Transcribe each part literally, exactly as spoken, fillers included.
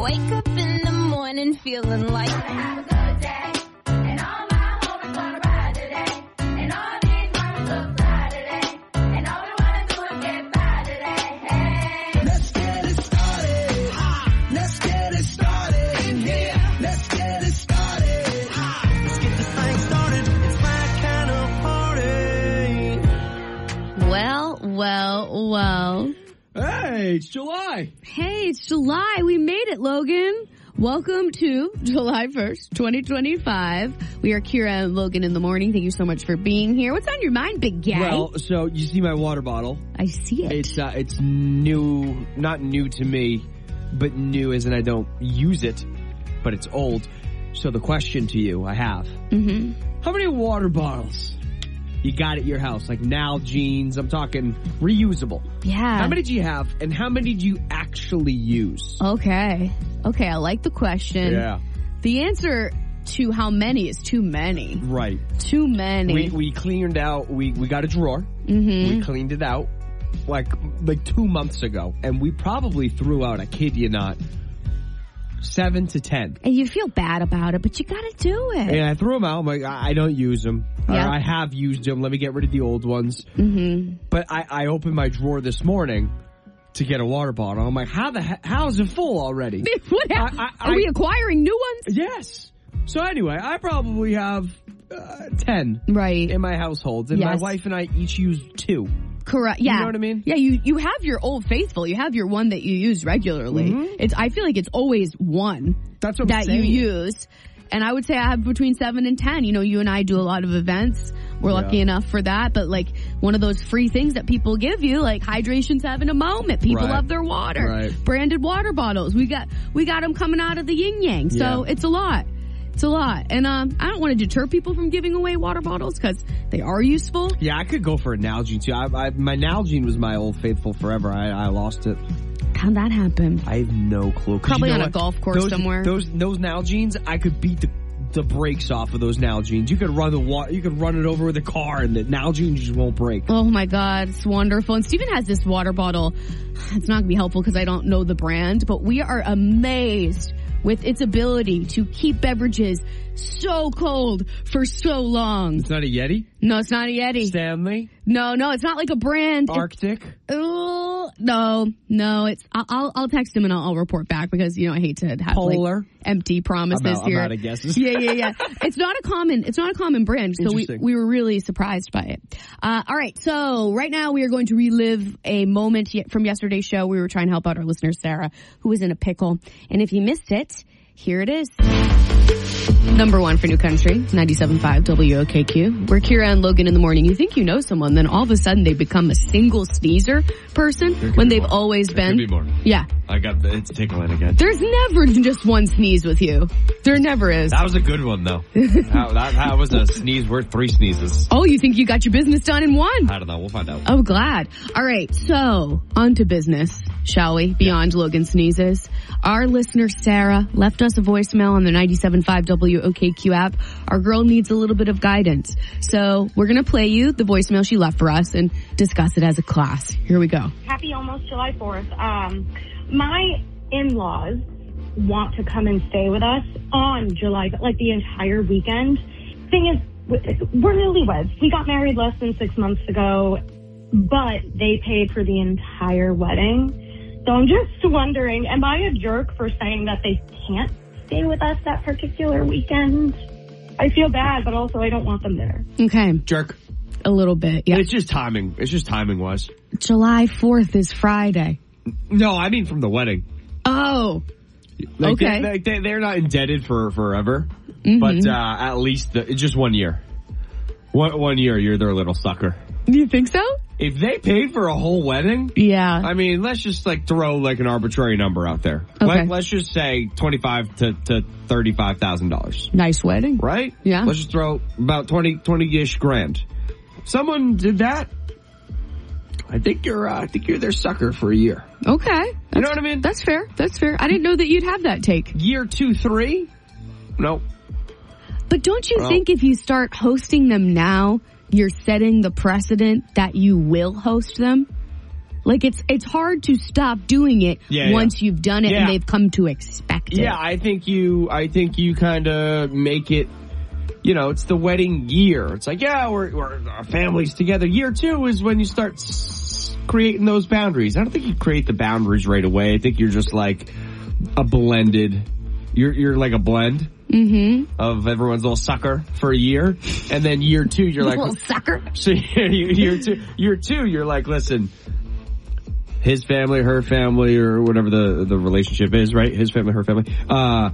Wake up in the morning feeling like I have a good day. And all my homies wanna ride today. And all these mamas look fly today. And all we wanna do is get by today. Hey. Let's get it started. Ah, let's get it started in here. Let's get it started. Ah, let's get this thing started. It's my kind of party. Well, well, well. Hey, it's July. Hey, it's July. We made it, Logan. Welcome to July first, twenty twenty-five. We are Kira and Logan in the morning. Thank you so much for being here. What's on your mind, big guy? Well, so you see my water bottle. I see it. It's uh, it's new, not new to me, but new as in I don't use it, but it's old. So the question to you I have, Mm-hmm. how many water bottles you got at your house? Like Nalgene's, I'm talking reusable. Yeah. How many do you have, and how many do you actually use? Okay. Okay, I like the question. Yeah. The answer to how many is too many. Right. Too many. We we cleaned out, we, we got a drawer. Mm-hmm. We cleaned it out like like two months ago, and we probably threw out, I kid you not, seven to ten. And you feel bad about it, but you gotta do it. And I threw them out. I'm like, I I don't use them. Yeah. Or I have used them. Let me get rid of the old ones. Mm-hmm. But I, I opened my drawer this morning to get a water bottle. I'm like, how the he- how is it full already? What happened? I- I- Are I- we acquiring new ones? Yes. So anyway, I probably have uh, ten Right. in my household, and my Yes. wife and I each use two. Correct. Yeah. You know what I mean? Yeah, you, you have your Old Faithful. You have your one that you use regularly. Mhm. It's I feel like it's always one That's what I'm that you saying. use. And I would say I have between seven and ten. You know, you and I do a lot of events. We're Yeah. lucky enough for that. But like one of those free things that people give you, like Hydration's having a moment. People Right. love their water. Right. Branded water bottles. We got we got them coming out of the yin yang. So Yeah. it's a lot. It's a lot. And um, I don't want to deter people from giving away water bottles because they are useful. Yeah, I could go for a Nalgene too. I, I, my Nalgene was my Old Faithful forever. I, I lost it. How'd that happen? I have no clue. 'Cause Probably you know on a what? golf course those, somewhere. Those those Nalgenes, I could beat the the brakes off of those Nalgenes. You could run the water. You could run it over with a car, and the Nalgene just won't break. Oh my God, it's wonderful. And Steven has this water bottle. It's not going to be helpful because I don't know the brand, but we are amazed with its ability to keep beverages so cold for so long. It's not a Yeti. No, it's not a Yeti. Stanley. No, no, it's not like a brand. It's- Arctic. Oh, no, no, it's, I'll, I'll, I'll text him and I'll, I'll report back because, you know, I hate to have Polar. like empty promises I'm out, here. I'm out of guesses. yeah, yeah, yeah. It's not a common, it's not a common brand. So we, Interesting. we were really surprised by it. Uh, all right. So right now we are going to relive a moment ye- from yesterday's show. We were trying to help out our listener, Sarah, who was in a pickle. And if you missed it, here it is. Number one for New Country, ninety-seven point five W O K Q. We're Kira and Logan in the morning. You think you know someone, then all of a sudden they become a single sneezer person when they've always been. Could be more. Yeah. I got the, it's tickling again. There's never just one sneeze with you. There never is. That was a good one though. that, that, that was a sneeze worth three sneezes. Oh, you think you got your business done in one? I don't know. We'll find out. Oh, glad. All right. So on to business, shall we? Beyond Logan sneezes. Our listener, Sarah, left us a voicemail on the ninety-seven point five W O K Q app. Our girl needs a little bit of guidance. So we're going to play you the voicemail she left for us and discuss it as a class. Here we go. Happy almost July fourth. Um, my in-laws want to come and stay with us on July, like the entire weekend. Thing is, we're newlyweds. We got married less than six months ago, but they paid for the entire wedding. So I'm just wondering, am I a jerk for saying that they can't stay with us that particular weekend? I feel bad, but also I don't want them there. Okay. Jerk. A little bit. Yeah. It's just timing. It's just timing wise. July fourth is Friday. No, I mean from the wedding. Oh. Like Okay. They, they, they're not indebted for forever, Mhm. but uh, at least the, just one year. One, one year, you're their little sucker. You think so? If they paid for a whole wedding, Yeah. I mean, let's just like throw like an arbitrary number out there. Okay. Let, let's just say twenty-five to to thirty-five thousand dollars. Nice wedding. Right? Yeah. Let's just throw about twenty twenty-ish grand. Someone did that. I think you're. Uh, I think you're their sucker for a year. Okay. You know what I mean? That's fair. That's fair. I didn't know that you'd have that take. Year two, three. No. But don't you Well- think if you start hosting them now, you're setting the precedent that you will host them? Like it's it's hard to stop doing it Yeah, once yeah. you've done it Yeah. and they've come to expect it. Yeah, I think you, I think you kind of make it, you know, it's the wedding year. It's like, yeah, we're, we're our family's together. Year two is when you start s- creating those boundaries. I don't think you create the boundaries right away. I think you're just like a blended, you're, you're like a blend. Mm-hmm. Of everyone's little sucker for a year, and then year two, you're like, Little sucker. so year, year two, year two, you're like, listen, his family, her family, or whatever the the relationship is, right? His family, her family. Uh,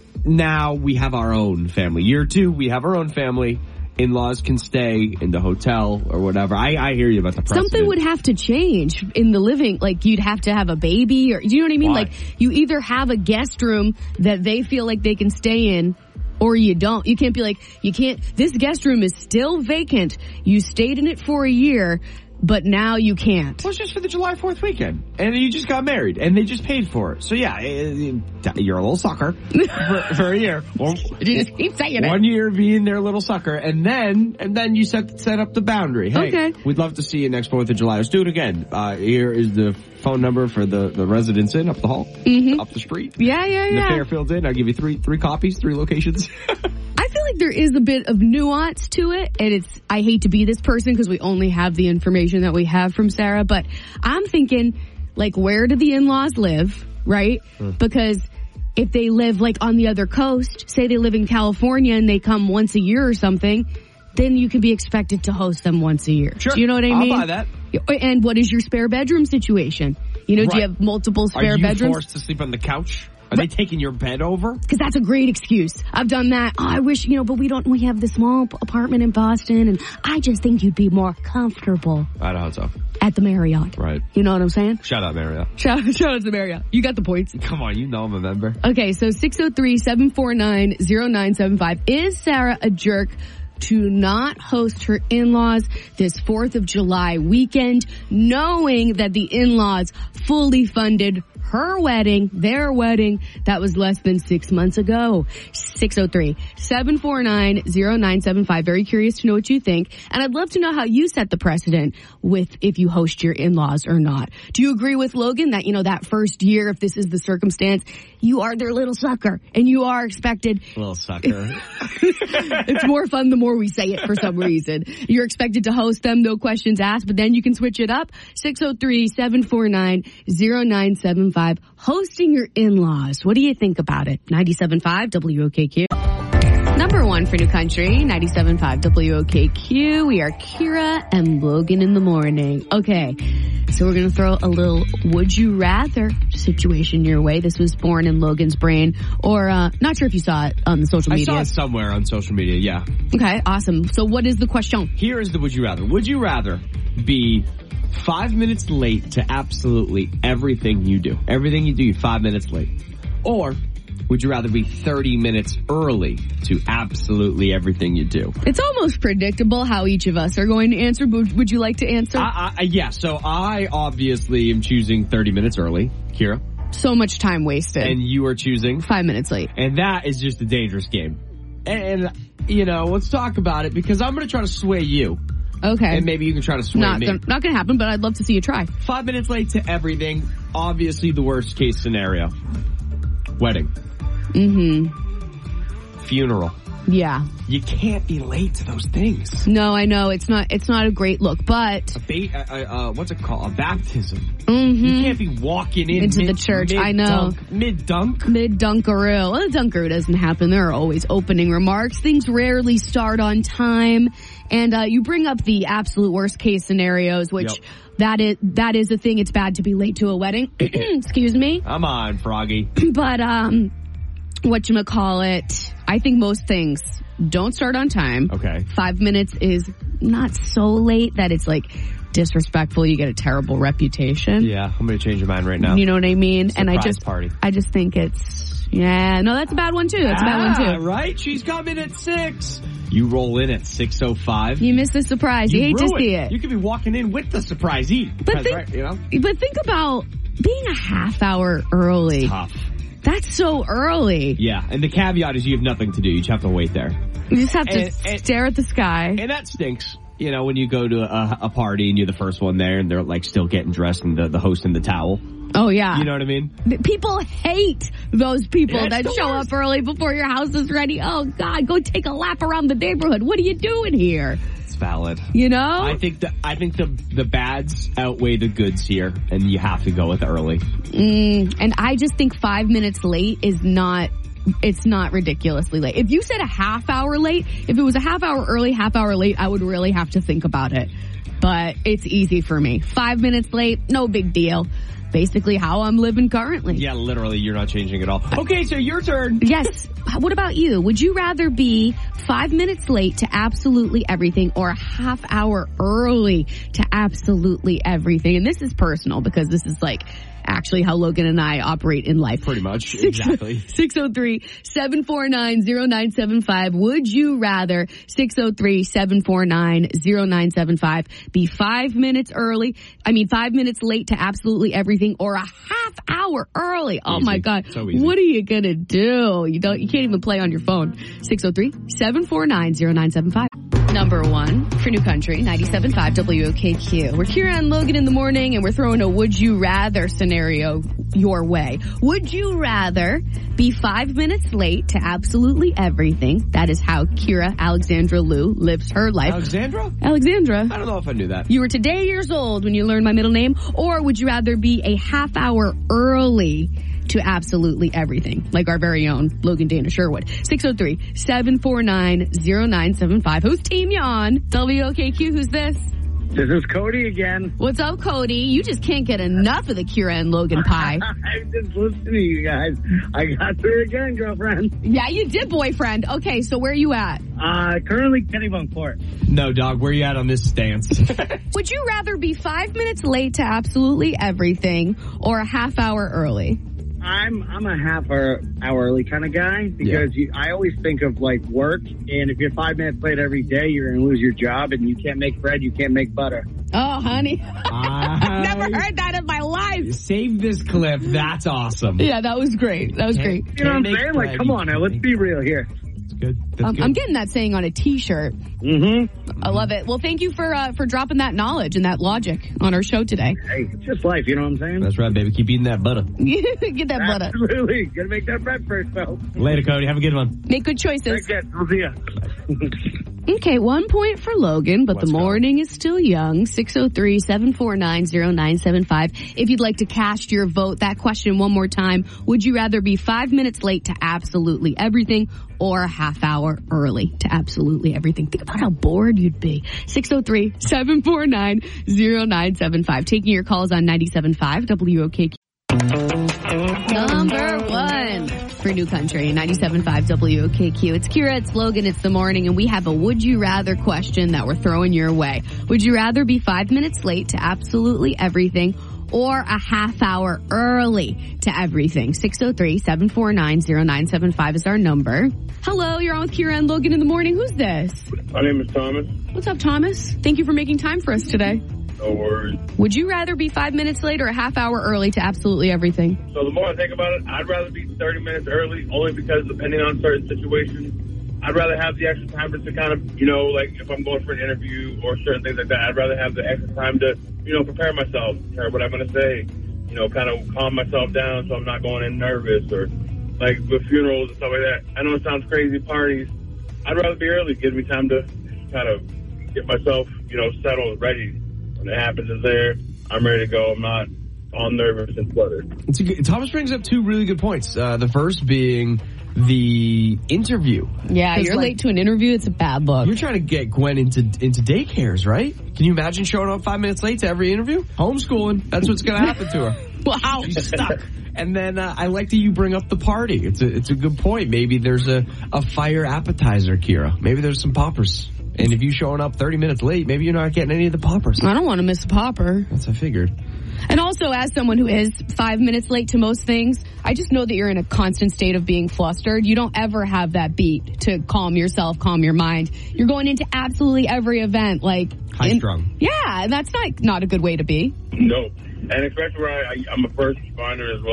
now we have our own family. Year two, we have our own family. In-laws can stay in the hotel or whatever. I, I hear you about the precedent. Something would have to change in the living. Like you'd have to have a baby, or do you know what I mean? Why? Like you either have a guest room that they feel like they can stay in, or you don't. You can't be like, you can't, this guest room is still vacant. You stayed in it for a year, but now you can't. Well, it's just for the July fourth weekend. And you just got married. And they just paid for it. So yeah, eh, you're a little sucker for, for a year. One, You just keep saying it. one year being their little sucker. And then, and then you set, set up the boundary. Hey, Okay. we'd love to see you next fourth of July. Let's do it again. Uh, here is the phone number for the, the residence inn up the hall, Mhm. up the street. Yeah, yeah, The yeah. Fairfield Inn. I'll give you three, three copies, three locations. I feel like there is a bit of nuance to it, and it's, I hate to be this person because we only have the information that we have from Sarah, but I'm thinking, like, where do the in-laws live, right? Because if they live, like, on the other coast, say they live in California and they come once a year or something, then you can be expected to host them once a year. Sure. Do you know what I I'll mean? buy that. And what is your spare bedroom situation? You know, do Right. you have multiple Are spare you bedrooms? forced to sleep on the couch? Are they taking your bed over? Because that's a great excuse. I've done that. Oh, I wish, you know, but we don't, we have the small apartment in Boston, and I just think you'd be more comfortable I know it's tough. at the Marriott. Right. You know what I'm saying? Shout out, Marriott. Shout, shout out to the Marriott. You got the points. Come on, you know I'm a member. Okay, so six oh three, seven four nine, oh nine seven five. Is Sarah a jerk to not host her in-laws this fourth of July weekend, knowing that the in-laws fully funded her wedding, their wedding, that was less than six months ago? six oh three, seven four nine, oh nine seven five. Very curious to know what you think. And I'd love to know how you set the precedent with if you host your in-laws or not. Do you agree with Logan that, you know, that first year, if this is the circumstance, you are their little sucker and you are expected. Little sucker. It's more fun the more we say it for some reason. You're expected to host them, no questions asked, but then you can switch it up. six oh three, seven four nine, oh nine seven five. Hosting your in-laws. What do you think about it? ninety-seven point five W O K Q. Number one for New Country, ninety-seven point five W O K Q. We are Kira and Logan in the morning. Okay, so we're going to throw a little would you rather situation your way. This was born in Logan's brain, or uh, not sure if you saw it on the social I media. saw it somewhere on social media, yeah. Okay, awesome. So what is the question? Here is the would you rather. Would you rather be five minutes late to absolutely everything you do? Everything you do, you're five minutes late. Or would you rather be thirty minutes early to absolutely everything you do? It's almost predictable how each of us are going to answer. But would you like to answer? I, I, yeah, so I obviously am choosing thirty minutes early, Kira. So much time wasted. And you are choosing Five minutes late. And that is just a dangerous game. And, you know, let's talk about it because I'm going to try to sway you. Okay. And maybe you can try to sway Not me. gonna, not gonna happen, but I'd love to see you try. Five minutes late to everything. Obviously the worst case scenario. Wedding. Mm-hmm. Funeral. Yeah. You can't be late to those things. No, I know it's not. It's not a great look, but A ba- uh, uh, what's it called? A baptism. mm-hmm. You can't be walking in Into mid, the church. Mid I know. Dunk, mid dunk. mid dunkaroo. Well, the dunkaroo doesn't happen. There are always opening remarks. Things rarely start on time, and uh, you bring up the absolute worst case scenarios, which Yep. that is that is a thing. It's bad to be late to a wedding. Excuse me. Come on, Froggy. But, um, whatchamacallit, I think most things don't start on time. Okay. Five minutes is not so late that it's like disrespectful. You get a terrible reputation. Yeah, I'm going to change your mind right now. You know what I mean? and I Surprise just, party. I just think it's, yeah, no, that's a bad one too. That's a bad one Ah, too. right? She's coming at six. You roll in at six oh five. You miss the surprise. You, hate to ruin- see it. You could be walking in with the surprise eat. But That's think, right, you know? but think about being a half hour early. Tough. That's so early. Yeah, and the caveat is you have nothing to do. You just have to wait there. You just have to And- and- stare at the sky. And that stinks. You know, when you go to a, a party and you're the first one there and they're like still getting dressed and the, the host in the towel. Oh, yeah. You know what I mean? People hate those people It's that the show worst. up early before your house is ready. Oh, God, go take a lap around the neighborhood. What are you doing here? It's valid. You know? I think the I think the the bads outweigh the goods here, and you have to go with early. Mm, and I just think five minutes late is not, it's not ridiculously late. If you said a half hour late, if it was a half hour early, half hour late, I would really have to think about it. But it's easy for me. Five minutes late, no big deal. Basically how I'm living currently. Yeah, literally, you're not changing at all. Okay, so your turn. Yes. What about you? Would you rather be five minutes late to absolutely everything or a half hour early to absolutely everything? And this is personal because this is like actually how Logan and I operate in life. Pretty much, exactly. six oh three, seven four nine, oh nine seven five. Would you rather, six oh three, seven four nine, oh nine seven five, be five minutes early, I mean five minutes late to absolutely everything or a half hour early? Oh Easy. my God. So easy. What are you gonna do? You don't, you can't even play on your phone. six oh three, seven four nine, oh nine seven five. Number one for New Country, ninety-seven point five W O K Q. We're Kira and Logan in the morning, and we're throwing a would you rather scenario your way. Would you rather be five minutes late to absolutely everything? That is how Kira Alexandra Lou lives her life. Alexandra? Alexandra. I don't know if I knew that. You were today years old when you learned my middle name, or would you rather be a half hour early to absolutely everything, like our very own Logan Dana Sherwood? six oh three, seven four nine, oh nine seven five. Who's team you on? W O K Q, who's this? This is Cody again. What's up, Cody? You just can't get enough of the Kira and Logan pie. I'm just listening to you guys. I got through again, girlfriend. Yeah, you did, boyfriend. Okay, so where are you at? Uh, currently Kennebunk Court. No, dog, where you at on this stance? Would you rather be five minutes late to absolutely everything or a half hour early? I'm I'm a half hour, hour early kind of guy because you, I always think of like work, and if you're five minutes late every day, you're going to lose your job, and you can't make bread, you can't make butter. Oh, honey. I Never heard that in my life. Save this clip. That's awesome. Yeah, that was great. That was great. You know what I'm Can't make saying? bread, Like, come you on now, can't let's make- be real here. That's good. That's Um, good. I'm getting that saying on a T-shirt. Mm-hmm. I love it. Well, thank you for uh, for dropping that knowledge and that logic on our show today. Hey, it's just life, you know what I'm saying? That's right, baby. Keep eating that butter. Get that butter. Absolutely. Gotta make that bread first, though. Later, Cody. Have a good one. Make good choices. Take care. We'll see ya. Okay, one point for Logan, but Let's the go. morning is still young. six oh three, seven four nine, oh nine seven five. If you'd like to cast your vote, that question one more time. Would you rather be five minutes late to absolutely everything or a half hour early to absolutely everything? Think about how bored you'd be. six oh three, seven four nine, oh nine seven five. Taking your calls on ninety-seven point five W O K Q. Number one for New Country, ninety-seven point five W O K Q. It's Kira, it's Logan, it's the morning, and we have a would you rather question that we're throwing your way. Would you rather be five minutes late to absolutely everything or a half hour early to everything? six oh three, seven four nine, oh nine seven five is our number. Hello, you're on with Kira and Logan in the morning. Who's this? My name is Thomas. What's up, Thomas? Thank you for making time for us today. No worries. Would you rather be five minutes late or a half hour early to absolutely everything? So the more I think about it, I'd rather be thirty minutes early, only because depending on certain situations, I'd rather have the extra time just to kind of, you know, like if I'm going for an interview or certain things like that, I'd rather have the extra time to, you know, prepare myself, prepare what I'm going to say, you know, kind of calm myself down so I'm not going in nervous or like with funerals and stuff like that. I know it sounds crazy, parties. I'd rather be early, give me time to kind of get myself, you know, settled, ready. When it happens is there, I'm ready to go. I'm not all nervous and fluttered. It's a good, Thomas brings up two really good points. Uh, the first being the interview. Yeah, 'Cause, you're like, late to an interview. It's a bad look. You're trying to get Gwen into into daycares, right? Can you imagine showing up five minutes late to every interview? Homeschooling. That's what's going to happen to her. Wow. She's stuck. And then uh, I like that you bring up the party. It's a it's a good point. Maybe there's a, a fire appetizer, Kira. Maybe there's some poppers. And if you showing up thirty minutes late, maybe you're not getting any of the poppers. I don't want to miss a popper. That's what I figured. And also, as someone who is five minutes late to most things, I just know that you're in a constant state of being flustered. You don't ever have that beat to calm yourself, calm your mind. You're going into absolutely every event like High in- strung. Yeah, and that's not not a good way to be. No. And especially where I, I, I'm a first responder as well.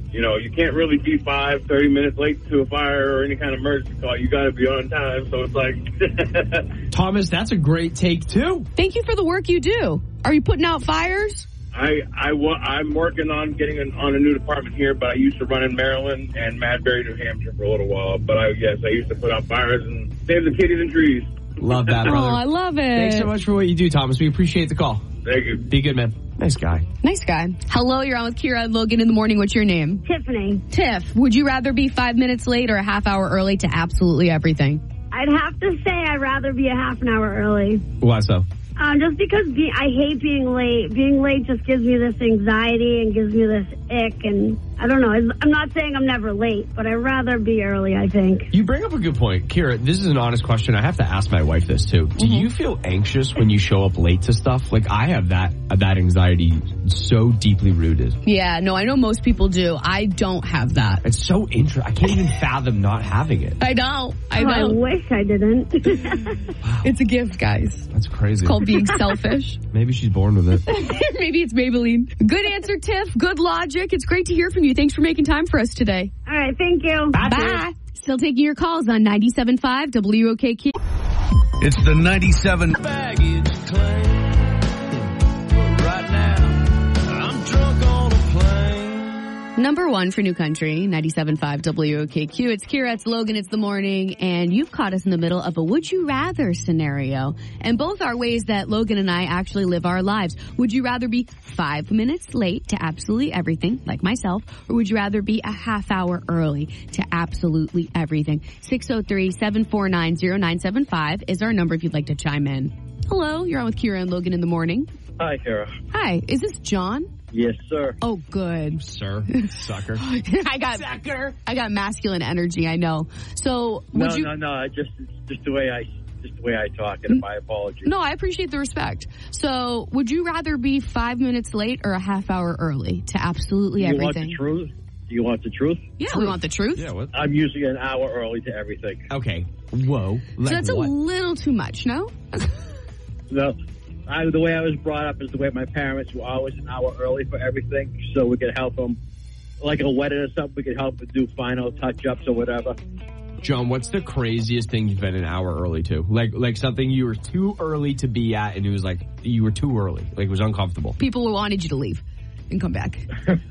you know, you can't really be five, thirty minutes late to a fire or any kind of emergency call. You got to be on time. So it's like, Thomas, that's a great take too. Thank you for the work you do. Are you putting out fires? I, I, wa- I'm working on getting an, on a new department here, but I used to run in Maryland and Madbury, New Hampshire for a little while. But I, yes, I used to put out fires and save the kitties and trees. Love that, brother. Oh, I love it. Thanks so much for what you do, Thomas. We appreciate the call. Thank you. Be good, man. Nice guy. Nice guy. Hello, you're on with Kira and Logan in the morning. What's your name? Tiffany. Tiff, would you rather be five minutes late or a half hour early to absolutely everything? I'd have to say I'd rather be a half an hour early. Why so? Um, just because be- I hate being late. Being late just gives me this anxiety and gives me this ick, and I don't know. It's- I'm not saying I'm never late, but I'd rather be early, I think. You bring up a good point. Kira, this is an honest question. I have to ask my wife this too. Do you feel anxious when you show up late to stuff? Like, I have that that anxiety so deeply rooted. Yeah, no, I know most people do. I don't have that. It's so interesting. I can't even fathom not having it. I know. I Oh, I know. wish I didn't. It's a gift, guys. That's crazy. It's called being selfish. Maybe she's born with it. Maybe it's Maybelline. Good answer, Tiff. Good logic. It's great to hear from you. Thanks for making time for us today. All right, thank you. Bye. Still taking your calls on ninety-seven point five W O K Q. It's the ninety-seven. Baggage claim. But right now, I'm drunk on a plane. Number one for New Country, ninety-seven point five W O K Q. It's Kira, it's Logan, it's the morning, and you've caught us in the middle of a would you rather scenario. And both are ways that Logan and I actually live our lives. Would you rather be five minutes late to absolutely everything, like myself, or would you rather be a half hour early to absolutely everything? six oh three, seven four nine, oh nine seven five is our number if you'd like to chime in. Hello, you're on with Kira and Logan in the morning. Hi, Kara. Hi, is this John? Yes, sir. Oh, good. Sir. Sucker. I got I got masculine energy, I know. So would no, you no, no. Just, just the way I, just the way I talk, and my apologies. No, I appreciate the respect. So would you rather be five minutes late or a half hour early to absolutely you everything? want the truth? Do you want the truth? Yeah, we want the truth. Yeah, what? I'm usually an hour early to everything. Okay. Whoa. So Like that's what? a little too much, no? No, I, the way I was brought up is the way my parents were always an hour early for everything, so we could help them, like a wedding or something. We could help them do final touch-ups or whatever. John, what's the craziest thing you've been an hour early to? Like, like something you were too early to be at, and it was like you were too early. Like it was uncomfortable. People wanted you to leave and come back.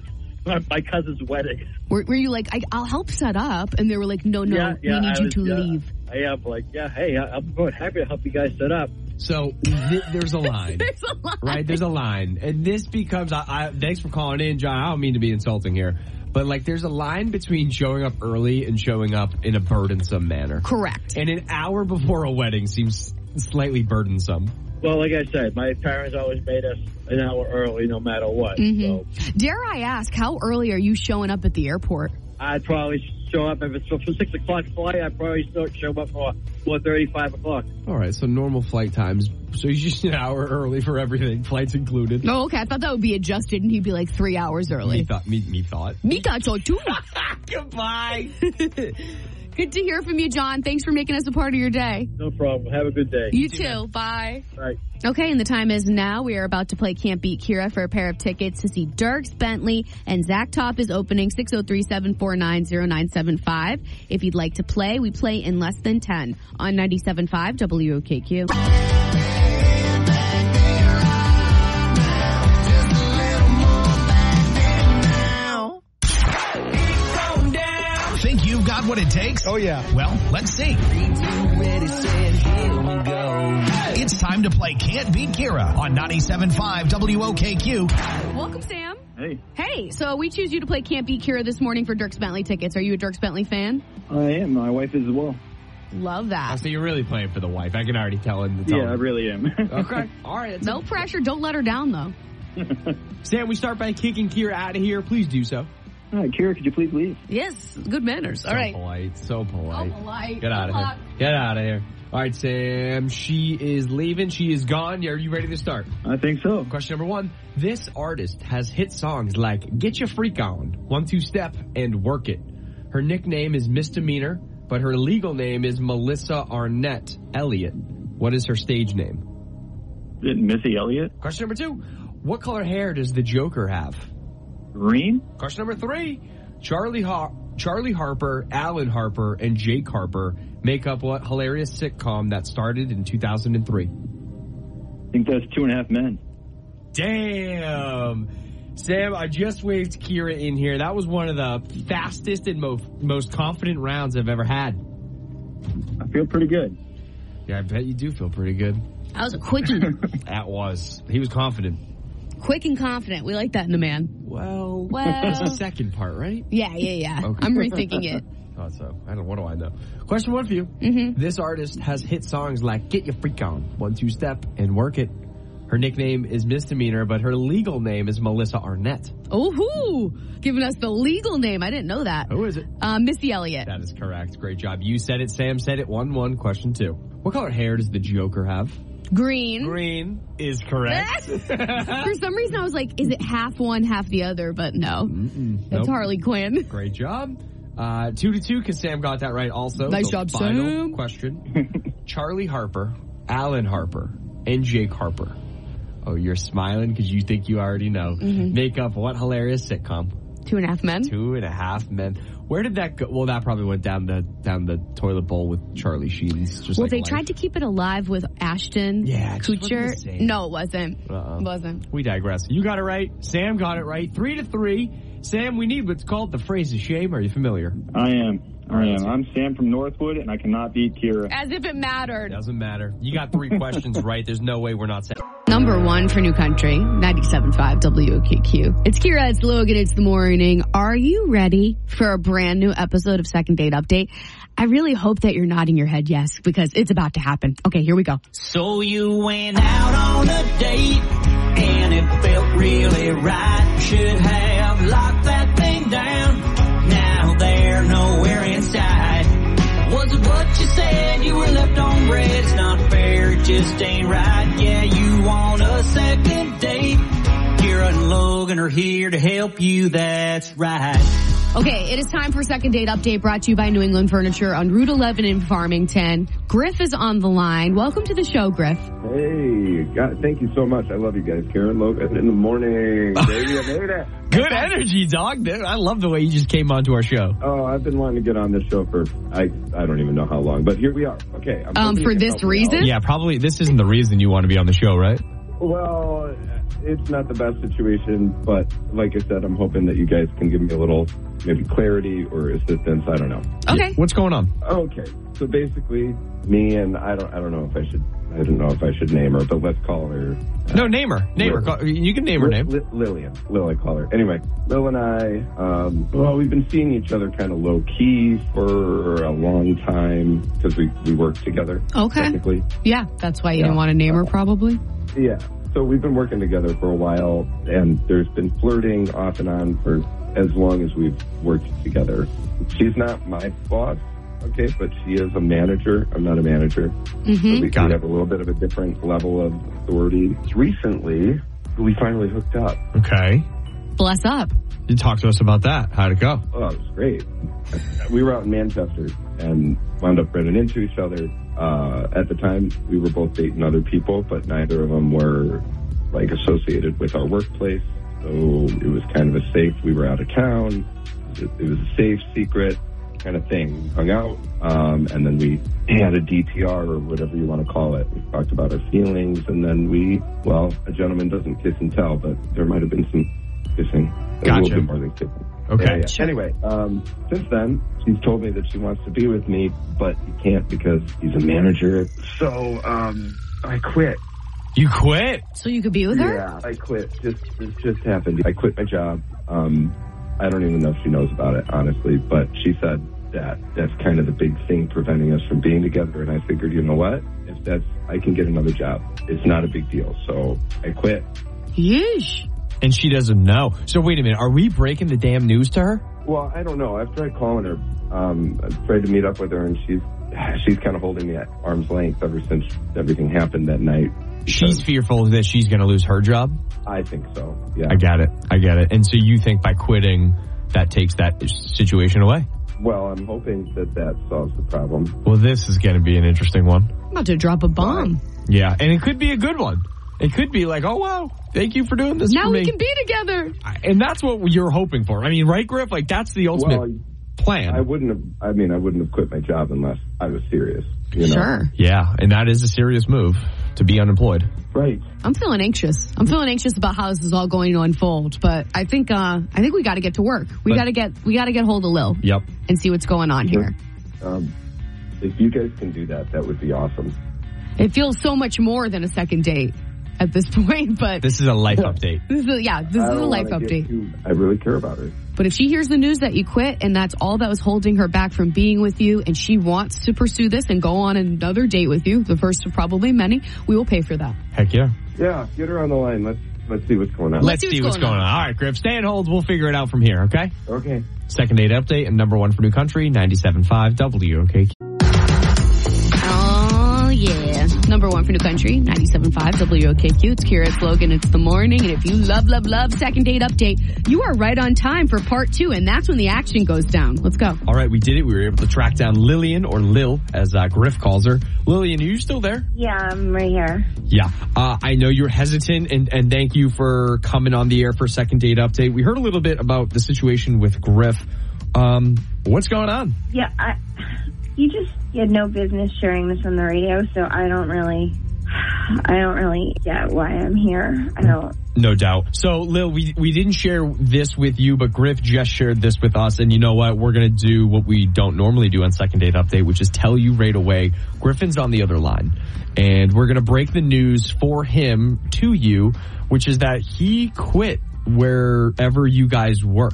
My cousin's wedding. Were, were you like, I, I'll help set up? And they were like, no, no, yeah, yeah, we need I you was, to yeah, leave. I am like, yeah, hey, I'm more happy to help you guys set up. So th- there's a line. There's a line. Right? There's a line. And this becomes, I, I, thanks for calling in, John. I don't mean to be insulting here. But like there's a line between showing up early and showing up in a burdensome manner. Correct. And an hour before a wedding seems slightly burdensome. Well, like I said, my parents always made us an hour early no matter what. Mm-hmm. So Dare I ask, how early are you showing up at the airport? I'd probably show up if it's for six o'clock flight. I'd probably start show up for four thirty, five o'clock. All right, so normal flight times. So you're just an hour early for everything, flights included. Oh, okay. I thought that would be adjusted and he'd be like three hours early. Me thought. Me, me thought. Me thought so too. Goodbye. Good to hear from you, John. Thanks for making us a part of your day. No problem. Have a good day. You too. Bye. All right. Okay, and the time is now. We are about to play Can't Beat Kira for a pair of tickets to see Dirks Bentley and Zach Top is opening six oh three, seven four nine, oh nine seven five. If you'd like to play, we play in less than ten on ninety-seven point five W O K Q. Think you've got what it takes? Oh, yeah. Well, let's see. It's time to play Can't Beat Kira on ninety-seven point five W O K Q. Welcome, Sam. Hey. Hey, so we choose you to play Can't Beat Kira this morning for Dirks Bentley tickets. Are you a Dirks Bentley fan? I am. My wife is as well. Love Oh, that. so you're really playing for the wife. I can already tell in the tone. Yeah, I really am. Okay. All right. That's No pressure. Don't let her down, though. Sam, we start by kicking Kira out of here. Please do so. All right, Kira, could you please leave? Yes, good manners. All so right. polite. So polite. Oh, polite. Get out of Good here. luck. Get out of here. All right, Sam. She is leaving. She is gone. Are you ready to start? I think so. Question number one. This artist has hit songs like Get Your Freak On, One Two Step, and Work It. Her nickname is Misdemeanor, but her legal name is Melissa Arnett Elliott. What is her stage name? Is it Missy Elliott? Question number two. What color hair does the Joker have? Green? Question number three. Charlie Har- Charlie Harper, Alan Harper, and Jake Harper make up what hilarious sitcom that started in two thousand three? I think that's Two and a Half Men. Damn. Sam, I just waved Kira in here. That was one of the fastest and mo- most confident rounds I've ever had. I feel pretty good. Yeah, I bet you do feel pretty good. That was a quickie. That was. He was confident. Quick and confident. We like that in a man. Well, Well. that's the second part, right? Yeah, yeah, yeah. Okay. I'm rethinking it. Thought so. I don't. What do I know? Question one for you. Mm-hmm. This artist has hit songs like "Get Your Freak On," "One Two Step," and "Work It." Her nickname is Misdemeanor, but her legal name is Melissa Arnett. Oh, hoo! Giving us the legal name. I didn't know that. Who is it? Uh, Missy Elliott. That is correct. Great job. You said it. Sam said it. One one. Question two. What color hair does the Joker have? Green. Green is correct. For some reason, I was like, is it half one, half the other? But no. Mm-mm. It's Nope. Harley Quinn. Great job. Uh, two to two, because Sam got that right also. Nice So job, final Sam. question. Charlie Harper, Alan Harper, and Jake Harper. Oh, you're smiling because you think you already know. Mm-hmm. Make up what hilarious sitcom? Two and a half men. Two and a half men. Where did that go? Well, that probably went down the down the toilet bowl with Charlie Sheen's. Just Well, like they life. tried to keep it alive with Ashton Yeah, it just wasn't Kutcher. the same. No, it wasn't. Uh-uh. It wasn't. We digress. You got it right. Sam got it right. Three to three. Sam, we need what's called the phrase of shame. Are you familiar? I am. I am. I'm Sam from Northwood, and I cannot beat Kira. As if it mattered. Doesn't matter. You got three questions right. There's no way we're not Sam. Number one for New Country, ninety-seven point five W O K Q. It's Kira, it's Logan, it's the morning. Are you ready for a brand new episode of Second Date Update? I really hope that you're nodding your head yes, because it's about to happen. Okay, here we go. So you went out on a date, and it felt really right. Should have locked that thing down. Now they're nowhere inside. Was it what you said? You were left on red. It's not fair, it just ain't right. Yeah, you want a second date. Kira and Logan are here to help you, that's right. Okay, it is time for Second Date Update, brought to you by New England Furniture on Route eleven in Farmington. Griff is on the line. Welcome to the show, Griff. Hey, God, thank you so much. I love you guys. Karen, Logan, in the morning. Baby, I made it. Good energy, dog. Dude, I love the way you just came onto our show. Oh, I've been wanting to get on this show for, I I don't even know how long, but here we are. Okay. I'm Um, hoping for you can this help me reason? out. Yeah, probably this isn't the reason you want to be on the show, right? Well, it's not the best situation, but like I said, I'm hoping that you guys can give me a little, maybe clarity or assistance. I don't know. Okay. What's going on? Okay. So basically, me and I don't, I don't know if I should, I don't know if I should name her, but let's call her. Uh, No, name her. Name her. Lil- Call- You can name her Li- name. Li- Lillian. Lil, I call her. Anyway, Lil and I, um, well, we've been seeing each other kind of low key for a long time because we, we work together. Okay. Technically. Yeah, that's why you Yeah. didn't want to name her, probably. Yeah. So we've been working together for a while, and there's been flirting off and on for as long as we've worked together. She's not my boss, okay, but she is a manager. I'm not a manager. Mm-hmm. So we, we Got it. have a little bit of a different level of authority. Recently, we finally hooked up. Okay. Bless up. You talk to us about that. How'd it go? Oh, it was great. We were out in Manchester and wound up running into each other. Uh, at the time, we were both dating other people, but neither of them were like associated with our workplace. So it was kind of a safe, we were out of town. It was a, it was a safe, secret kind of thing. We hung out, um, and then we had a D T R or whatever you want to call it. We talked about our feelings, and then we, well, a gentleman doesn't kiss and tell, but there might have been some kissing. A Gotcha. little bit more than kissing. Okay. Yeah, yeah. Anyway, um, since then, she's told me that she wants to be with me, but he can't because he's a manager. So, um, I quit. You quit? So you could be with her? Yeah, I quit. Just, it just happened. I quit my job. Um, I don't even know if she knows about it, honestly, but she said that that's kind of the big thing preventing us from being together. And I figured, you know what? If that's, I can get another job. It's not a big deal. So I quit. Yeesh. And she doesn't know. So wait a minute. Are we breaking the damn news to her? Well, I don't know. I've tried calling her. Um, I've tried to meet up with her, and she's she's kind of holding me at arm's length ever since everything happened that night. She's fearful that she's going to lose her job? I think so, yeah. I get it. I get it. And so you think by quitting, that takes that situation away? Well, I'm hoping that that solves the problem. Well, this is going to be an interesting one. I'm about to drop a bomb. Yeah, and it could be a good one. It could be like, oh, wow, thank you for doing this Now for we me. can be together. And that's what you're hoping for. I mean, right, Griff? Like, that's the ultimate Well, plan. I wouldn't have, I mean, I wouldn't have quit my job unless I was serious. You know? Sure. Yeah, and that is a serious move to be unemployed. Right. I'm feeling anxious. I'm feeling anxious about how this is all going to unfold. But I think uh, I think we got to get to work. We But- got to get we got to get hold of Lil Yep. and see what's going on here. Um, if you guys can do that, that would be awesome. It feels so much more than a second date at this point. But This is a life update. this is, yeah, this I is a don't life wanna get update. too- I really care about her. But if she hears the news that you quit and that's all that was holding her back from being with you and she wants to pursue this and go on another date with you, the first of probably many, we will pay for that. Heck yeah. Yeah, get her on the line. Let's let's see what's going on. Let's see what's going on. All right, Griff, stay on hold. We'll figure it out from here, okay? Okay. Second date update and number one for New Country, ninety-seven point five W O K Q. Oh, yeah. Number one for New Country, ninety-seven point five W O K Q. It's Kira, it's Logan, it's the morning. And if you love, love, love second date update, you are right on time for part two. And that's when the action goes down. Let's go. All right, we did it. We were able to track down Lillian, or Lil, as uh, Griff calls her. Lillian, are you still there? Yeah, I'm right here. Yeah. Uh, I know you're hesitant, and, and thank you for coming on the air for second date update. We heard a little bit about the situation with Griff. Um, what's going on? Yeah, I, you just you had no business sharing this on the radio, so I don't really, I don't really get why I'm here. I don't. No doubt. So, Lil, we, we didn't share this with you, but Griff just shared this with us. And you know what? We're going to do what we don't normally do on Second Date Update, which is tell you right away, Griffin's on the other line. And we're going to break the news for him to you, which is that he quit wherever you guys work.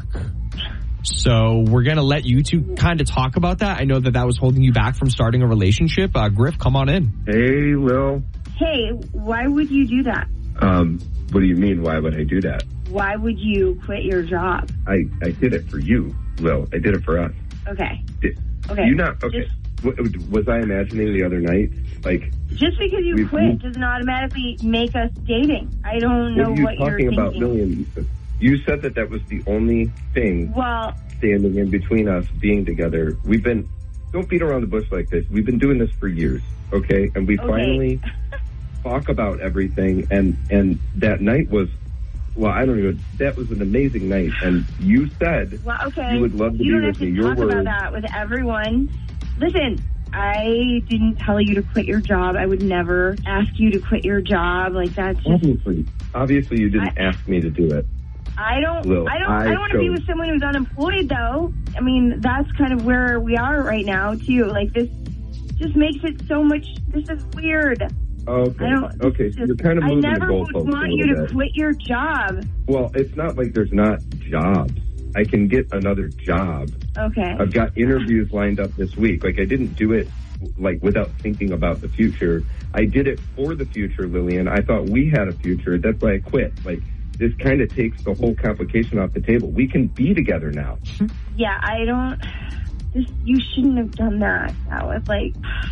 So we're going to let you two kind of talk about that. I know that that was holding you back from starting a relationship. Uh, Griff, come on in. Hey, Lil. Hey, why would you do that? Um, what do you mean? Why would I do that? Why would you quit your job? I, I did it for you, Lil. I did it for us. Okay. Did, Okay. You not okay? W- was I imagining the other night? Like, Just because you We've- quit doesn't automatically make us dating. I don't know what are you what you're talking about, thinking. Lillian? You said that that was the only thing Well, standing in between us being together. We've been, don't beat around the bush like this. We've been doing this for years, okay? And we Okay. finally talk about everything. And, and that night was, well, I don't even, that was an amazing night. And you said well, okay. you would love to you be don't with have me. to Your talk about words. that with everyone. Listen, I didn't tell you to quit your job. I would never ask you to quit your job. Like that's just, Obviously, obviously you didn't ask me to do it. I don't, Lil, I don't, I I don't want to be chose- with someone who's unemployed though. I mean, that's kind of where we are right now too. Like this just makes it so much, this is weird. Okay, I don't, okay, so you're kind of I moving the never would goalposts a want you little to bit. quit your job. Well, it's not like there's not jobs. I can get another job. Okay. I've got interviews lined up this week. Like, I didn't do it, like, without thinking about the future. I did it for the future, Lillian. I thought we had a future. That's why I quit. Like, this kind of takes the whole complication off the table. We can be together now. Yeah, I don't, this, you shouldn't have done that. That was like,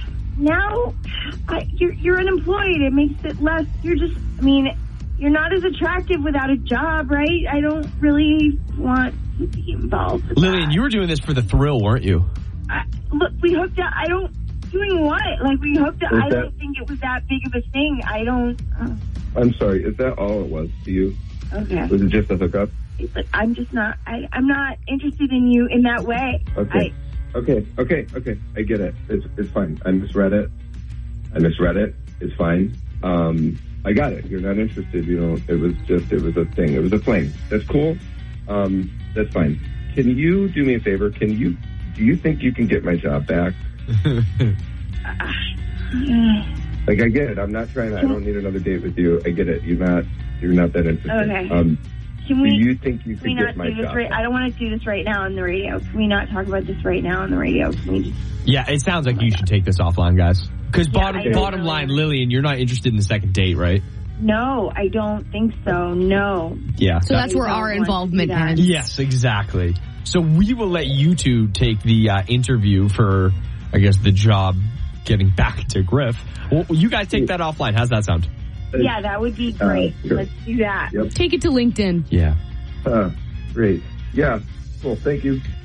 now I, you're, you're unemployed. It makes it less, you're just, I mean, you're not as attractive without a job, right? I don't really want to be involved with Lillian, you were doing this for the thrill, weren't you? I, look, we hooked up. I don't, doing what? Like, we hooked up. Is I that- don't think it was that big of a thing. I don't, uh, I'm sorry. Is that all it was to you? okay. Was it just a hookup? But I'm just not, I, I'm not interested in you in that way. Okay. Okay. Okay. Okay. I get it. It's it's fine. I misread it. I misread it. It's fine. Um, I got it. You're not interested. You know, it was just, it was a thing. It was a fling. That's cool. Um, that's fine. Can you do me a favor? Can you, do you think you can get my job back? Like, I get it. I'm not trying to, I don't need another date with you. I get it. You're not, you're not that interested. Okay. Um, Can do we, you think you can we can not get my do this job right? back? I don't want to do this right now on the radio. Can we not talk about this right now on the radio? Can we just, Yeah, it sounds like you should take this offline, guys. Because Yeah, bottom I don't bottom really- line, Lillian, you're not interested in the second date, right? no, I don't think so. No. Yeah. So that's where I don't our want to involvement do that. ends. Yes, exactly. So we will let you two take the uh, interview for, I guess, the job getting back to Griff. Well, you guys take that offline. How's that sound? Yeah, that would be great. Uh, sure. Let's do that. Yep. Take it to LinkedIn. Yeah. Uh, great. Yeah. Cool. Thank you.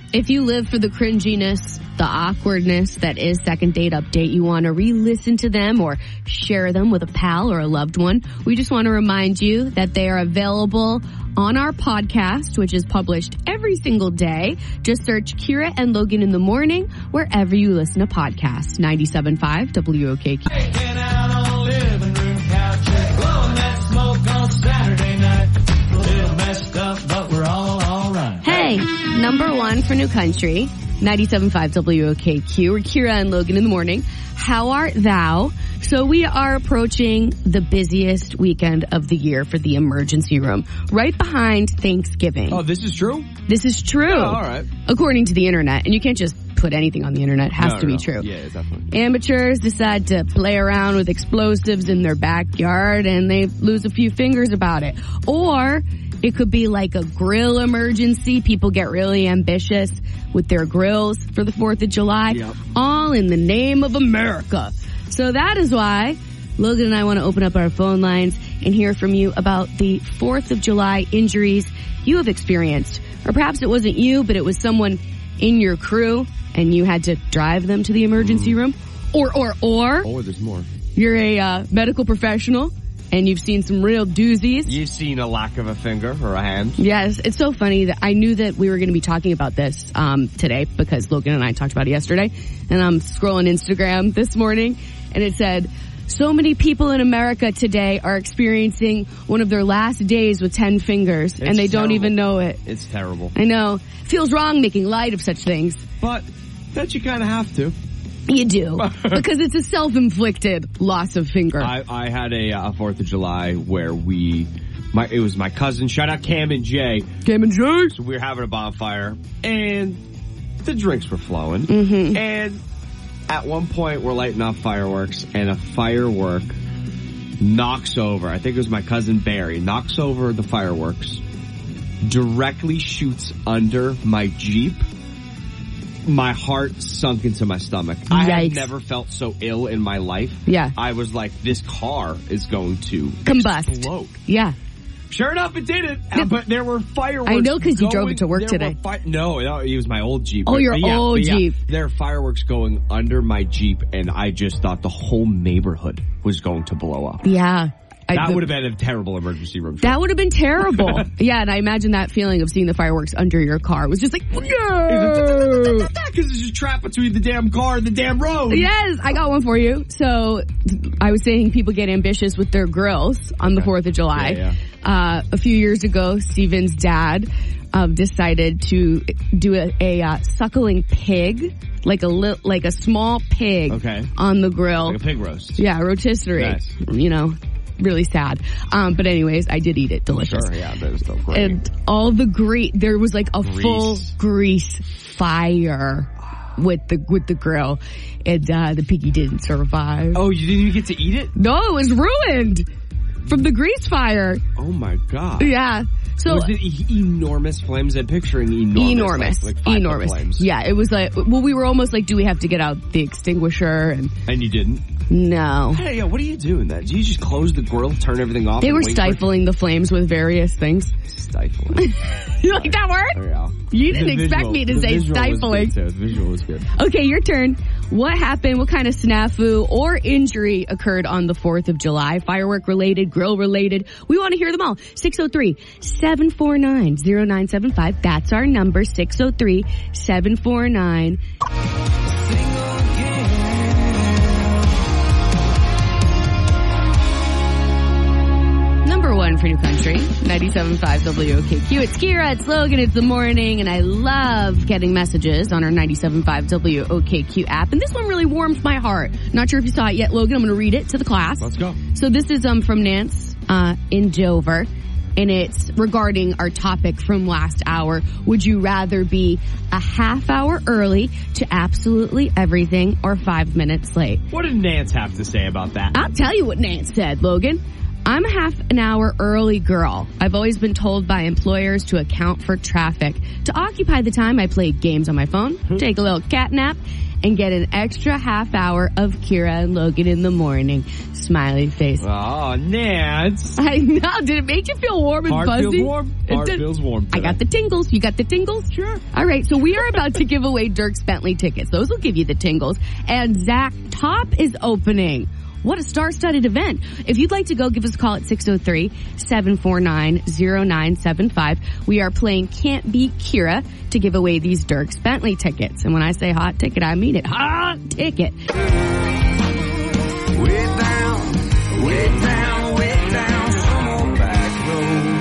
If you live for the cringiness, the awkwardness that is Second Date Update, you want to re-listen to them or share them with a pal or a loved one, we just want to remind you that they are available on our podcast, which is published every single day. Just search Kira and Logan in the Morning wherever you listen to podcasts. ninety-seven point five W O K Q. Hanging out on a living room couch, blowing that smoke on Saturday night. A little messed up, but we're all alright. Hey, number one for New Country, ninety-seven point five W O K Q. We're Kira and Logan in the Morning. How art thou? So we are approaching the busiest weekend of the year for the emergency room, right behind Thanksgiving. Oh, this is true? This is true. Oh, all right. According to the internet. And you can't just put anything on the internet. It has No, to no, be no. true. Yeah, definitely. Amateurs decide to play around with explosives in their backyard and they lose a few fingers about it. Or it could be like a grill emergency. People get really ambitious with their grills for the fourth of July. Yep. All in the name of America. So that is why Logan and I want to open up our phone lines and hear from you about the fourth of July injuries you have experienced. Or perhaps it wasn't you, but it was someone in your crew and you had to drive them to the emergency room. Or, or, or. Oh, there's more. You're a uh, medical professional and you've seen some real doozies. You've seen a lack of a finger or a hand. Yes, it's so funny that I knew that we were going to be talking about this um, today because Logan and I talked about it yesterday. And I'm scrolling Instagram this morning and it said, so many people in America today are experiencing one of their last days with ten fingers It's and they don't terrible. even know it. It's terrible. I know. Feels wrong making light of such things. But that you kind of have to. You do. Because it's a self-inflicted loss of finger. I, I had a uh, Fourth of July where we, my it was my cousin. Shout out Cam and Jay. Cam and Jay. So we were having a bonfire, and the drinks were flowing. Mm-hmm. And at one point, we're lighting off fireworks, and a firework knocks over. I think it was my cousin Barry knocks over the fireworks, directly shoots under my Jeep. My heart sunk into my stomach. I had Yikes. never felt so ill in my life. Yeah. I was like, this car is going to Combust. explode. Yeah. Sure enough, it didn't. Uh, but there were fireworks. I know 'cause you going- drove it to work there today. were fi- no, no, it was my old Jeep. Oh, But- your but yeah, old but yeah, Jeep. There are fireworks going under my Jeep, and I just thought the whole neighborhood was going to blow up. Yeah. I- That the- would have been a terrible emergency room. That would have been terrible. Yeah, and I imagine that feeling of seeing the fireworks under your car. It was just like, no! Because it's just trapped between the damn car and the damn road. Yes, I got one for you. So I was saying people get ambitious with their grills on the fourth of July. Yeah, Uh, a few years ago, Steven's dad um, decided to do a, a uh, suckling pig, like a li- like a small pig Okay. on the grill. Like a pig roast. Yeah, rotisserie. Nice. You know, really sad. Um, but anyways, I did eat it. Delicious. Sure, yeah, that was still great. And all the grease, there was like a Grease. full grease fire with the with the grill, and uh, the piggy didn't survive. Oh, you didn't even get to eat it? No, it was ruined from the grease fire. Oh my god. Yeah. So was it e- enormous flames? I'm picturing enormous. enormous, Like, like five enormous. foot flames. Yeah, it was like, well, we were almost like, do we have to get out the extinguisher? And And you didn't? no. Hey, yeah, what are you doing then? Do you just close the grill, turn everything off? They and were wait for it- stifling the flames with various things. Stifling. You like that word? Yeah. You didn't The expect visual- me to the say visual was stifling. good, too. The visual was good. Okay, your turn. What happened? What kind of snafu or injury occurred on the fourth of July? Firework related, grill related. We want to hear them all. six oh three, seven four nine, oh nine seven five. That's our number. six oh three, seven four nine. Number one for New Country, ninety-seven point five W O K Q. It's Kira, it's Logan, it's the morning, and I love getting messages on our ninety-seven point five W O K Q app. And this one really warms my heart. Not sure if you saw it yet, Logan. I'm going to read it to the class. Let's go. So this is um from Nance uh, in Dover, and it's regarding our topic from last hour. Would you rather be a half hour early to absolutely everything or five minutes late? What did Nance have to say about that? I'll tell you what Nance said, Logan. I'm a half an hour early girl. I've always been told by employers to account for traffic. To occupy the time, I play games on my phone, take a little cat nap, and get an extra half hour of Kira and Logan in the morning. Smiley face. Oh, Nance. I know. Did it make you feel warm and Heart fuzzy? feels warm. It Heart did. feels warm I today. got the tingles. You got the tingles? Sure. All right. So we are about to give away Dierks Bentley tickets. Those will give you the tingles. And Zach Top is opening. What a star-studded event. If you'd like to go, give us a call at six oh three, seven four nine, oh nine seven five. We are playing Can't Beat Kira to give away these Dierks Bentley tickets. And when I say hot ticket, I mean it. Hot ticket. Way down, way down, way down, some old back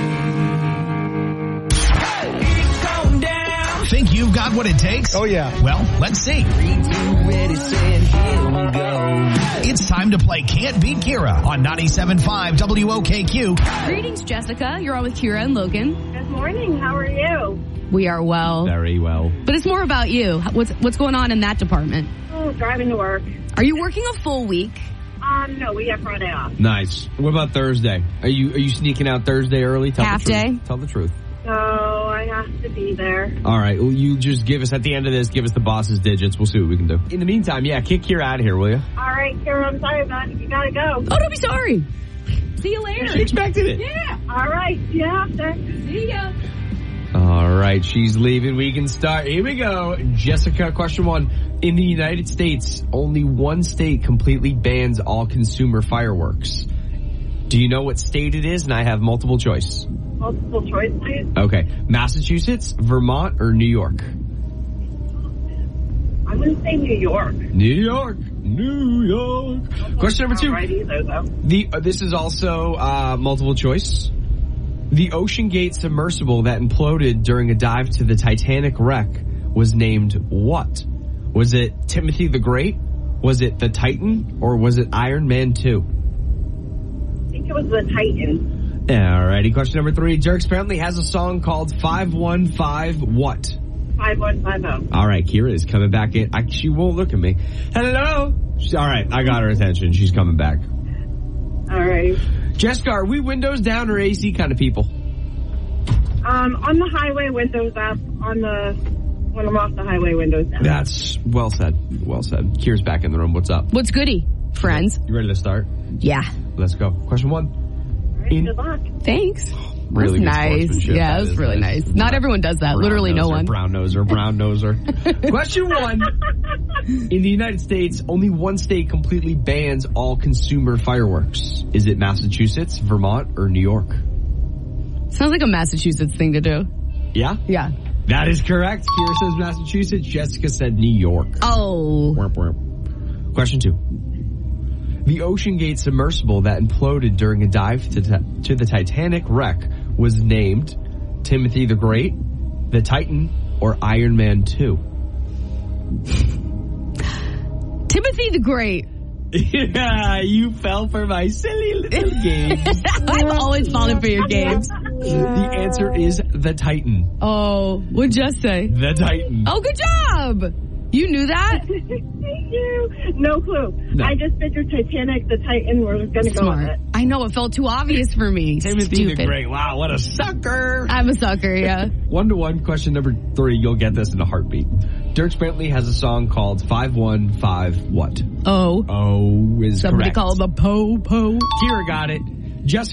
road. Going down. Think you've got what it takes? Oh, yeah. Well, let's see. Ready, set, here we go. It's time to play Can't Beat Kira on ninety-seven point five W O K Q. Greetings, Jessica. You're on with Kira and Logan. Good morning. How are you? We are well. Very well. But it's more about you. What's what's going on in that department? Oh, driving to work. Are you working a full week? Um, no, we have Friday off. Nice. What about Thursday? Are you are you sneaking out Thursday early? Tell Half the truth. day? Tell the truth. So I have to be there. All right. Well, you just give us, at the end of this, give us the boss's digits. We'll see what we can do. In the meantime, yeah, kick Kira out of here, will you? All right, Kira, I'm sorry about it. You gotta go. Oh, don't be sorry. See you later. She expected it. Yeah. All right. See you after. See ya. All right. She's leaving. We can start. Here we go. Jessica, question one. In the United States, only one state completely bans all consumer fireworks. Do you know what state it is? And I have multiple choice. Multiple choice, please. Okay. Massachusetts, Vermont, or New York? I'm gonna say New York. New York. New York. Question number two. Not right either, though. The uh, this is also uh, multiple choice. The Ocean Gate submersible that imploded during a dive to the Titanic wreck was named what? Was it Timothy the Great? Was it the Titan? Or was it Iron Man two? I think it was the Titan. Alrighty, question number three. Dierks apparently has a song called five one five what? five one five oh. Alright, Kira is coming back in. I, she won't look at me. Hello? Alright, I got her attention. She's coming back. All right. Jessica, are we windows down or A C kind of people? Um, on the highway, windows up. On the, when I'm off the highway, windows down. That's well said. Well said. Kira's back in the room. What's up? What's goody, friends? You ready to start? Yeah. Let's go. Question one. All right, In- good luck. Thanks. Really good nice. sportsmanship. Yeah, that was is really nice. Not everyone does that. Brown Literally no noser, one. Brown noser, brown noser. Question one. In the United States, only one state completely bans all consumer fireworks. Is it Massachusetts, Vermont, or New York? Sounds like a Massachusetts thing to do. Yeah? Yeah. That is correct. Kira says Massachusetts. Jessica said New York. Oh. Womp womp. Question two. The Ocean Gate submersible that imploded during a dive to, t- to the Titanic wreck was named Timothy the Great, the Titan, or Iron Man two? Timothy the Great. Yeah, you fell for my silly little games. I've always fallen for your games. The answer is the Titan. Oh, what'd Jess say? The Titan. Oh, good job. You knew that? Thank you. No clue. No. I just figured Titanic, the Titan, we're going to go with Smart. it. I know, it felt too obvious for me. Timothy Stupid. the Great. Wow, what a sucker. I'm a sucker, yeah. One to one. Question number three. You'll get this in a heartbeat. Dierks Bentley has a song called five one five what? Oh. Oh is Somebody correct. call him a po-po. Kira got it. Just...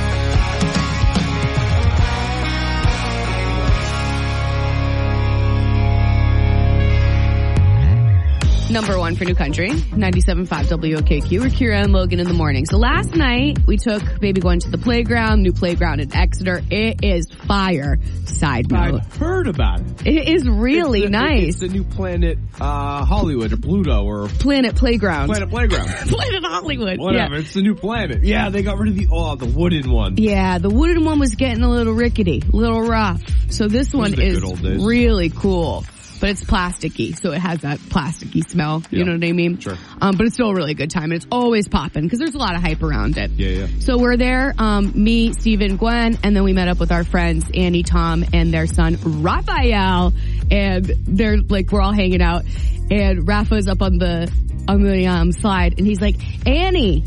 Number one for New Country, ninety-seven point five W O K Q. We're Kira and Logan in the morning. So last night, we took baby Gwen to the playground, new playground in Exeter. It is fire. Side note. I've heard about it. It is really It's the- nice. It's the new Planet uh, Hollywood or Pluto or Planet Playground. Planet Playground. Planet Hollywood. Whatever. Yeah. It's the new planet. Yeah, they got rid of the oh the wooden one. Yeah, the wooden one was getting a little rickety, a little rough. So this one the is good old days. really cool. But it's plasticky, so it has that plasticky smell. You Yeah. know what I mean? Sure. Um, but it's still a really good time. And it's always popping because there's a lot of hype around it. Yeah, yeah. So we're there, um, me, Steven, Gwen, and then we met up with our friends, Annie, Tom, and their son, Raphael. And they're like, we're all hanging out. And Rafa's up on the, on the, um, slide. And he's like, Annie,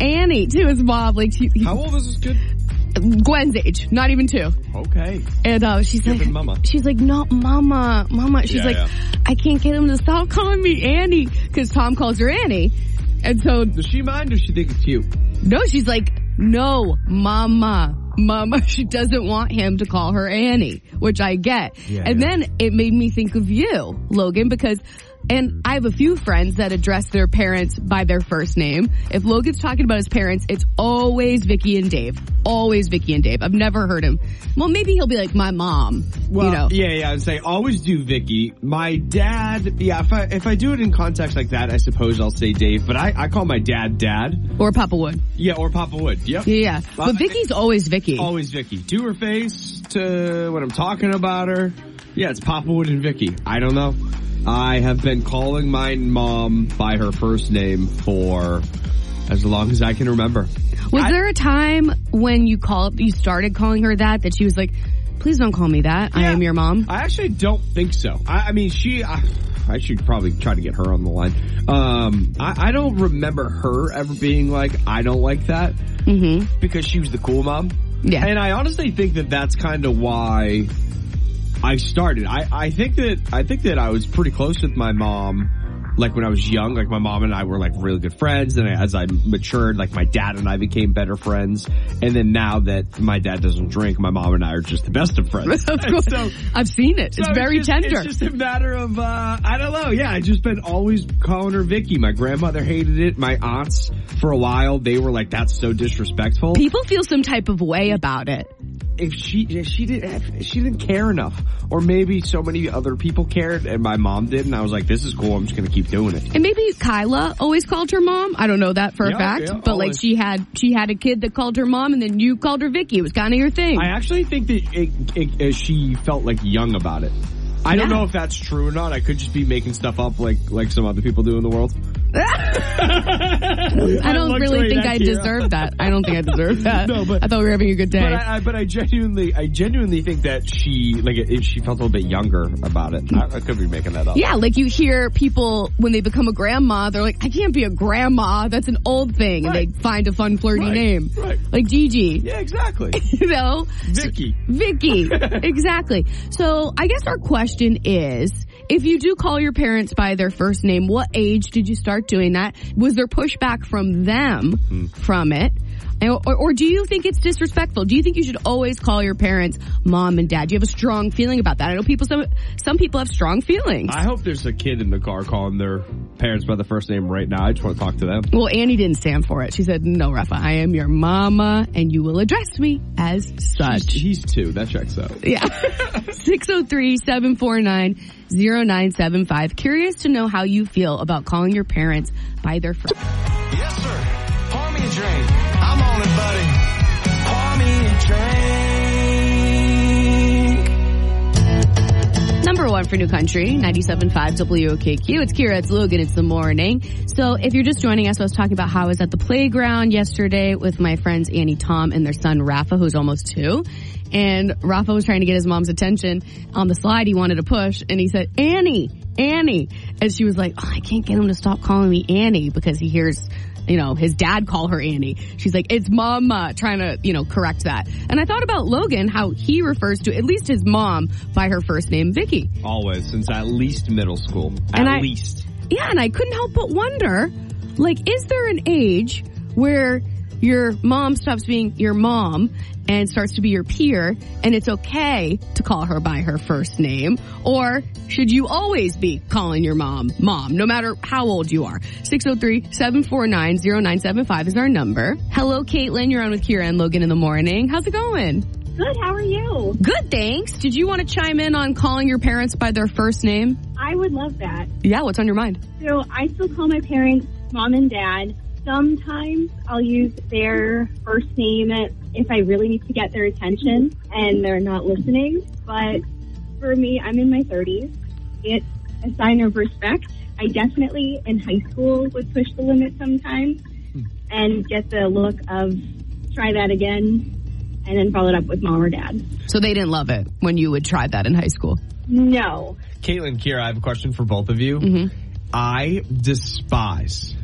Annie to his mom. Like, she, he, How old is this kid? Gwen's age, not even two. Okay. And uh, she's Give like, him mama. she's like, no, mama, mama. She's Yeah, like, yeah. I can't get him to stop calling me Annie because Tom calls her Annie. And so, Does she mind or does she think it's cute? no, she's like, no, mama, mama. She doesn't want him to call her Annie, which I get. Yeah, and yeah. then it made me think of you, Logan, because, and I have a few friends that address their parents by their first name. If Logan's talking about his parents, it's always Vicky and Dave. Always Vicky and Dave. I've never heard him. Well, maybe he'll be like, my mom. Well, you know. yeah, yeah. I'd say always do Vicky. My dad, yeah. If I if I do it in context like that, I suppose I'll say Dave. But I, I call my dad Dad. Or Papa Wood. Yeah, or Papa Wood. Yep. Yeah, yeah. Well, But Vicky's always Vicky. Always Vicky. To her face, to when I'm talking about her. Yeah, it's Papa Wood and Vicky. I don't know. I have been calling my mom by her first name for as long as I can remember. Was I- there a time when you called, you started calling her that, that she was like, please don't call me that. I Yeah. am your mom? I actually don't think so. I, I mean, she, I, I should probably try to get her on the line. Um, I, I don't remember her ever being like, I don't like that. Mm-hmm. Because she was the cool mom. Yeah. And I honestly think that that's kind of why I started. I, I think that, I think that I was pretty close with my mom. Like when I was young, like my mom and I were like really good friends, and as I matured, like my dad and I became better friends. And then now that my dad doesn't drink, my mom and I are just the best of friends. Of course. So, I've seen it. It's so very just, tender. It's just a matter of, uh, I don't know. Yeah, I just been always calling her Vicky. My grandmother hated it. My aunts, for a while, they were like, that's so disrespectful. People feel some type of way about it. If she, if she didn't, if she didn't care enough, or maybe so many other people cared, and my mom did, and I was like, this is cool. I'm just going to keep doing it. And maybe Kyla always called her mom. I don't know that for Yeah, a fact, yeah, but like always. she had she had a kid that called her mom, and then you called her Vicky. It was kind of your thing. I actually think that it, it, it, she felt like young about it. I don't Yeah. know if that's true or not. I could just be making stuff up like like some other people do in the world. I don't really think I deserve that. I don't think I deserve that. No, but I thought we were having a good day. But I, I, but I genuinely, I genuinely think that she, like, if she felt a little bit younger about it. I, I could be making that up. Yeah, like you hear people when they become a grandma, they're like, I can't be a grandma. That's an old thing. Right. And they find a fun, flirty Right. name. Right. Like Gigi. Yeah, exactly. You know? Vicky. Vicky. Exactly. So I guess our question is, if you do call your parents by their first name, what age did you start doing that? Was there pushback from them Hmm. from it? Or, or, or do you think it's disrespectful? Do you think you should always call your parents mom and dad? Do you have a strong feeling about that? I know people, some, some people have strong feelings. I hope there's a kid in the car calling their parents by the first name right now. I just want to talk to them. Well, Annie didn't stand for it. She said, no, Rafa, I am your mama and you will address me as such. He's, he's two. That checks out. Yeah. six oh three, seven four nine, oh nine seven five. Curious to know how you feel about calling your parents by their first. Yes, sir. Pour me a drink. I'm on it, buddy. Pour me a drink. Number one for New Country, ninety-seven point five W O K Q. It's Kira, it's Logan, it's the morning. So if you're just joining us, I was talking about how I was at the playground yesterday with my friends Annie, Tom, and their son Rafa, who's almost two. And Rafa was trying to get his mom's attention. On the slide, he wanted to push, and he said, Annie, Annie. And she was like, oh, I can't get him to stop calling me Annie because he hears, you know, his dad call her Annie. She's like, it's mama, trying to, you know, correct that. And I thought about Logan, how he refers to at least his mom by her first name, Vicky. Always, since at least middle school. At And I- least. Yeah, and I couldn't help but wonder, like, is there an age where your mom stops being your mom and starts to be your peer, and it's okay to call her by her first name? Or should you always be calling your mom, mom, no matter how old you are? six oh three, seven four nine, oh nine seven five is our number. Hello, Caitlin. You're on with Kira and Logan in the morning. How's it going? Good, how are you? Good, thanks. Did you want to chime in on calling your parents by their first name? I would love that. Yeah, what's on your mind? So I still call my parents mom and dad. Sometimes I'll use their first name if I really need to get their attention and they're not listening. But for me, I'm in my thirties. It's a sign of respect. I definitely, in high school, would push the limit sometimes and get the look of try that again and then follow it up with mom or dad. So they didn't love it when you would try that in high school? No. Caitlin, Kira, I have a question for both of you. Mm-hmm. I despise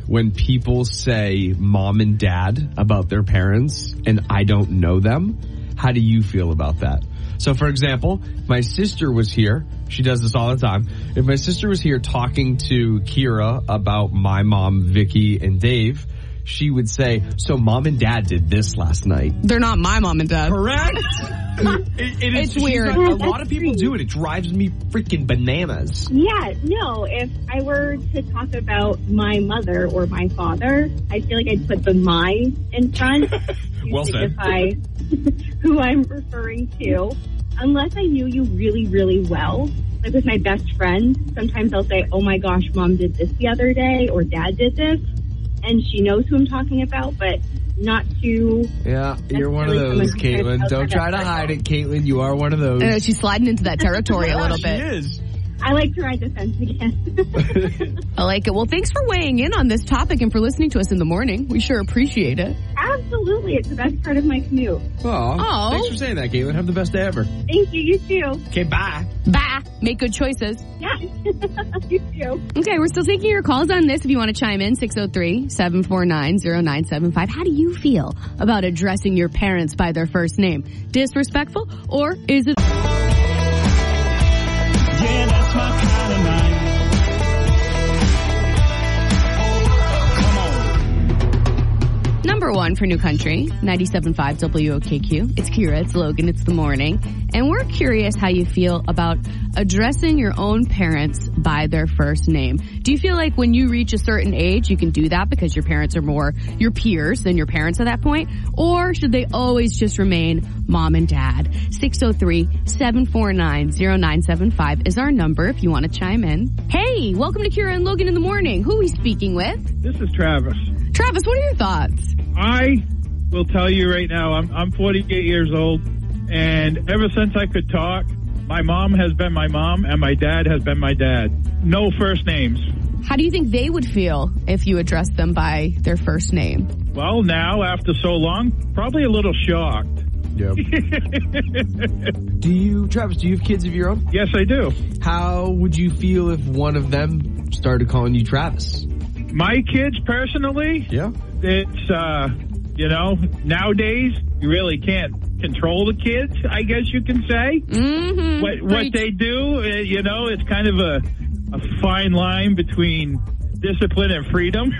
when people say mom and dad about their parents and I don't know them. How do you feel about that? So, for example, my sister was here. She does this all the time. If my sister was here talking to Kira about my mom, Vicky, and Dave, she would say, so mom and dad did this last night. They're not my mom and dad. Correct? it, it is, It's weird. Not, a lot of people do it. It drives me freaking bananas. Yeah, no, if I were to talk about my mother or my father, I feel like I'd put the my in front to Well said. signify who I'm referring to. Unless I knew you really, really well, like with my best friend, sometimes I'll say, oh my gosh, mom did this the other day, or dad did this, and she knows who I'm talking about, but not to... Yeah, you're one of Necessarily those, someone who Caitlin. cares Don't about try that to hide it, Caitlin. You are one of those. I know, she's sliding into that territory a Yeah, little she bit. is. I like to ride the fence again. I like it. Well, thanks for weighing in on this topic and for listening to us in the morning. We sure appreciate it. Absolutely, it's the best part of my commute. Aw, Oh. thanks for saying that, Caitlin. Have the best day ever. Thank you, you too. Okay, bye. Bye. Make good choices. Yeah, you too. Okay, we're still taking your calls on this if you want to chime in. six oh three, seven four nine, oh nine seven five. How do you feel about addressing your parents by their first name? Disrespectful, or is it... Yeah, that's my kind of night. Number one for New Country, ninety-seven point five W O K Q. It's Kira, it's Logan, it's the morning. And we're curious how you feel about addressing your own parents by their first name. Do you feel like when you reach a certain age, you can do that because your parents are more your peers than your parents at that point? Or should they always just remain mom and dad? six oh three, seven four nine, oh nine seven five is our number if you want to chime in. Hey, welcome to Kira and Logan in the morning. Who are we speaking with? This is Travis. Travis, what are your thoughts? I will tell you right now, I'm I'm forty-eight years old, and ever since I could talk, my mom has been my mom, and my dad has been my dad. No first names. How do you think they would feel if you addressed them by their first name? Well, now, after so long, probably a little shocked. Yep. Do you, Travis, do you have kids of your own? Yes, I do. How would you feel if one of them started calling you Travis? My kids, personally, Yeah. it's, uh, you know, nowadays, you really can't control the kids, I guess you can say. Mm-hmm. What, what they do, uh, you know, it's kind of a, a fine line between discipline and freedom.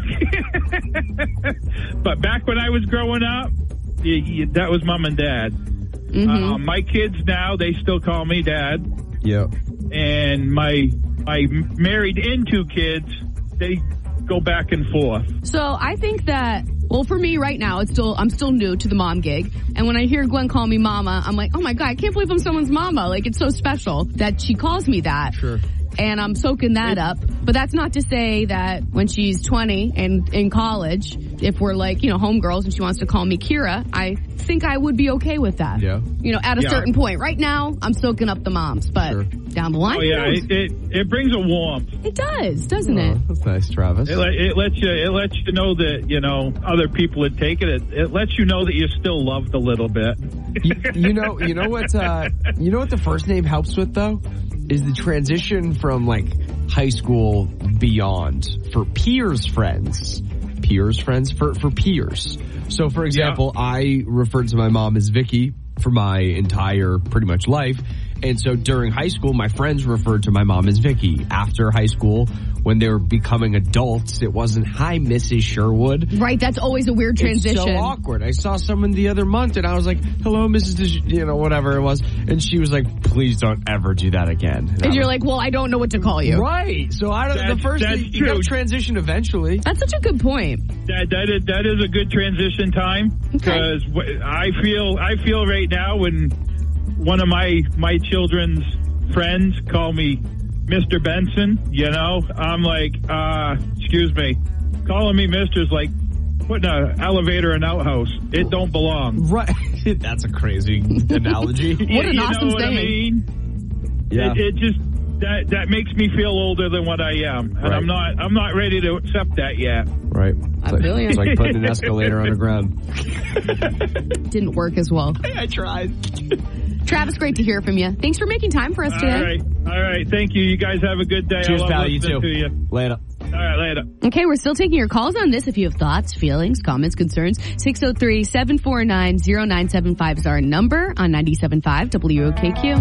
But back when I was growing up, y y that was mom and dad. Mm-hmm. Uh, my kids now, they still call me dad. Yep. And my my married into kids, they go back and forth. So I think that, well, for me right now, it's still, I'm still new to the mom gig. And when I hear Gwen call me mama, I'm like, oh my God, I can't believe I'm someone's mama. Like, it's so special that she calls me that. Sure. And I'm soaking that up. But that's not to say that when she's twenty and in college, if we're like, you know, homegirls and she wants to call me Kira, I think I would be okay with that. Yeah. You know, at a Yeah. certain point. Right now, I'm soaking up the moms. But Sure. down the line, Oh who yeah, knows? it, it it brings a warmth. It does, doesn't Oh, it? that's nice, Travis. It, let- it lets you it lets you know that, you know, other people would take it. It, it lets you know that you're still loved a little bit. you, you know, you know what, uh, you know what the first name helps with though? Is the transition from like high school beyond for peers friends. Peers friends for, for peers. So for example, I referred to my mom as Vicky for my entire pretty much life. And so during high school, my friends referred to my mom as Vicky. After high school, when they were becoming adults, it wasn't, hi, Missus Sherwood. Right, that's always a weird transition. It's so awkward. I saw someone the other month and I was like, hello, Missus Dish, you know, whatever it was. And she was like, please don't ever do that again. And, And I you're was- like, well, I don't know what to call you. right. So I don't, the That's- first that's thing, you gotta true. transition eventually. That's such a good point. That that is that is a good transition time because wh- I feel I feel right now when one of my my children's friends call me Mister Benson, you know, I'm like, uh, excuse me, calling me Mister's like putting an elevator in an outhouse. It don't belong. Right. That's a crazy analogy. What an you awesome know what I saying. mean? Yeah. It, it just that that makes me feel older than what I am, and Right. I'm not I'm not ready to accept that yet. Right. It's I like, feel you. it's like putting an escalator underground. Didn't work as well. I tried. Travis, great to hear from you. Thanks for making time for us All today. right, all right. Thank you. You guys have a good day. Cheers, I love pal. You listening too. to you. Later. All right, later. Okay, we're still taking your calls on this. If you have thoughts, feelings, comments, concerns, six oh three, seven four nine, oh nine seven five is our number on ninety-seven point five W O K Q.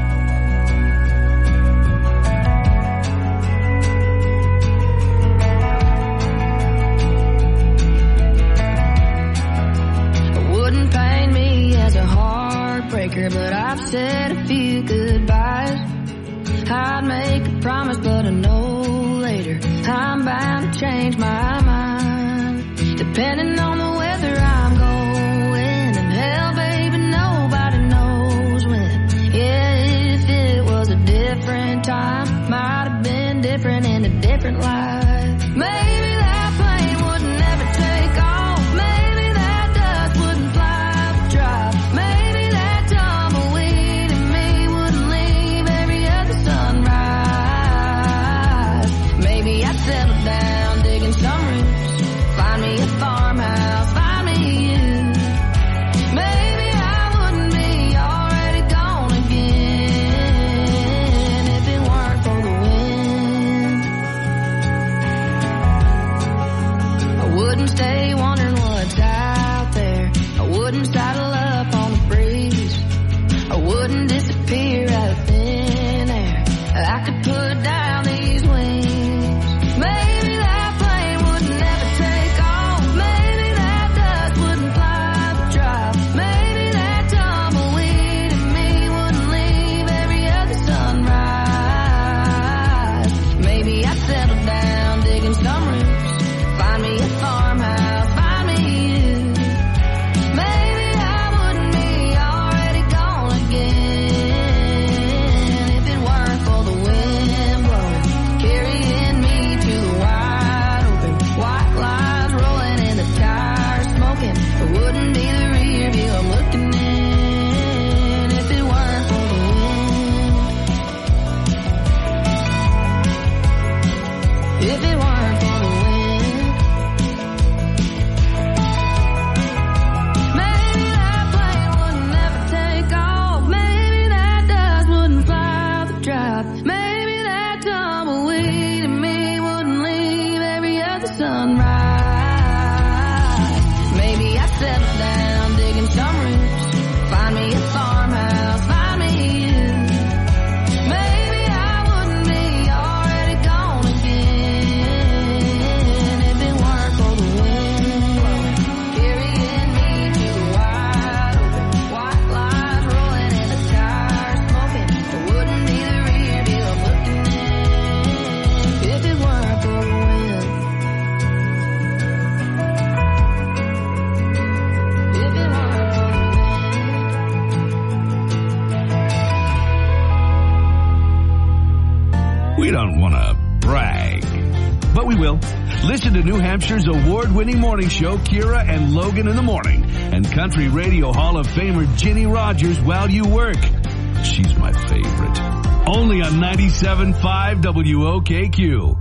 Wouldn't paint me as a heartbreaker, but I've said a few goodbyes. I'd make a promise, but I know later I'm bound to change my mind. Depending on the weather I'm going, and hell, baby, nobody knows when. Yeah, if it was a different time, might have been different in a different life. Maybe that plane wouldn't ever take off. Maybe that dust wouldn't fly the drop. Maybe that tumbleweed in me wouldn't leave every other sunrise. Maybe I'd settle down, digging some roots, find me a farmhouse, find me you. Maybe I wouldn't be already gone again if it weren't for the wind. I wouldn't stay wondering what's out there. I wouldn't saddle up on the breeze. I wouldn't disappear out of thin air. I could put down these wings. Maybe that plane wouldn't ever take off. Maybe that dust wouldn't fly the drop. Maybe that tumbleweed in me wouldn't leave every other sunrise. Maybe I'd settle down, digging some roots, find me a farmhouse, find me you. Maybe I wouldn't be already gone again if it weren't for the wind blowing, carrying me to the wide open, white lines rolling and the tires smoking. It wouldn't be the rear view I'm looking in if it weren't for the wind. If it weren't for the wind. Maybe that plane wouldn't ever take off. Maybe that dust wouldn't fly the drop. Maybe that tumbleweed in me wouldn't leave every other sunrise. Maybe I'd settle down, digging some roots, find me a farmhouse, find me you. Maybe I wouldn't be already gone again if it weren't for the wind blowing, carrying me to the wide open, white lines rolling and the tires smoking. It wouldn't be the rear view I'm looking in if it weren't for the wind. If it weren't for the We don't want to brag, but we will. Listen to New Hampshire's award-winning morning show, Kira and Logan in the Morning, and Country Radio Hall of Famer Ginny Rogers while you work. She's my favorite. Only on ninety-seven point five W O K Q.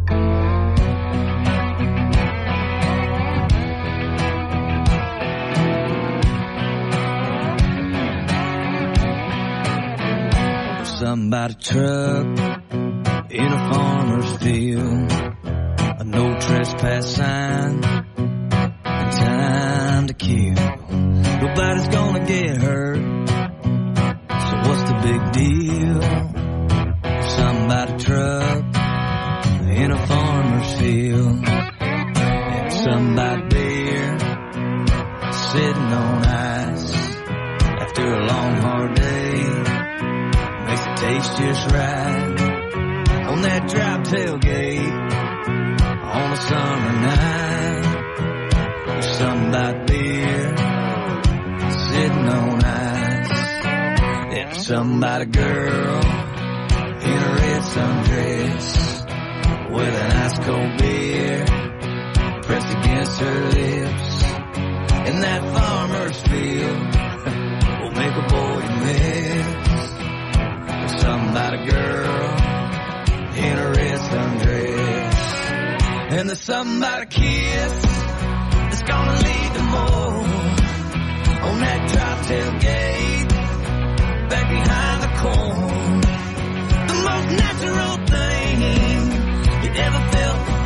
Somebody truck in a farmer's field, a no trespass sign, and time to kill. Nobody's gonna get hurt, so what's the big deal? Somebody truck in a farmer's field, and somebody beer sitting on ice after a long hard day. Makes it taste just right on that dry tailgate on a summer night. Somebody beer sitting on ice, and somebody girl in a red sundress with an ice cold beer pressed against her lips. And that farmer's field will make a boy miss. Somebody girl in a red sundress, and there's somebody kiss that's gonna lead to more on that dry tailgate back behind the corn. The most natural thing you ever felt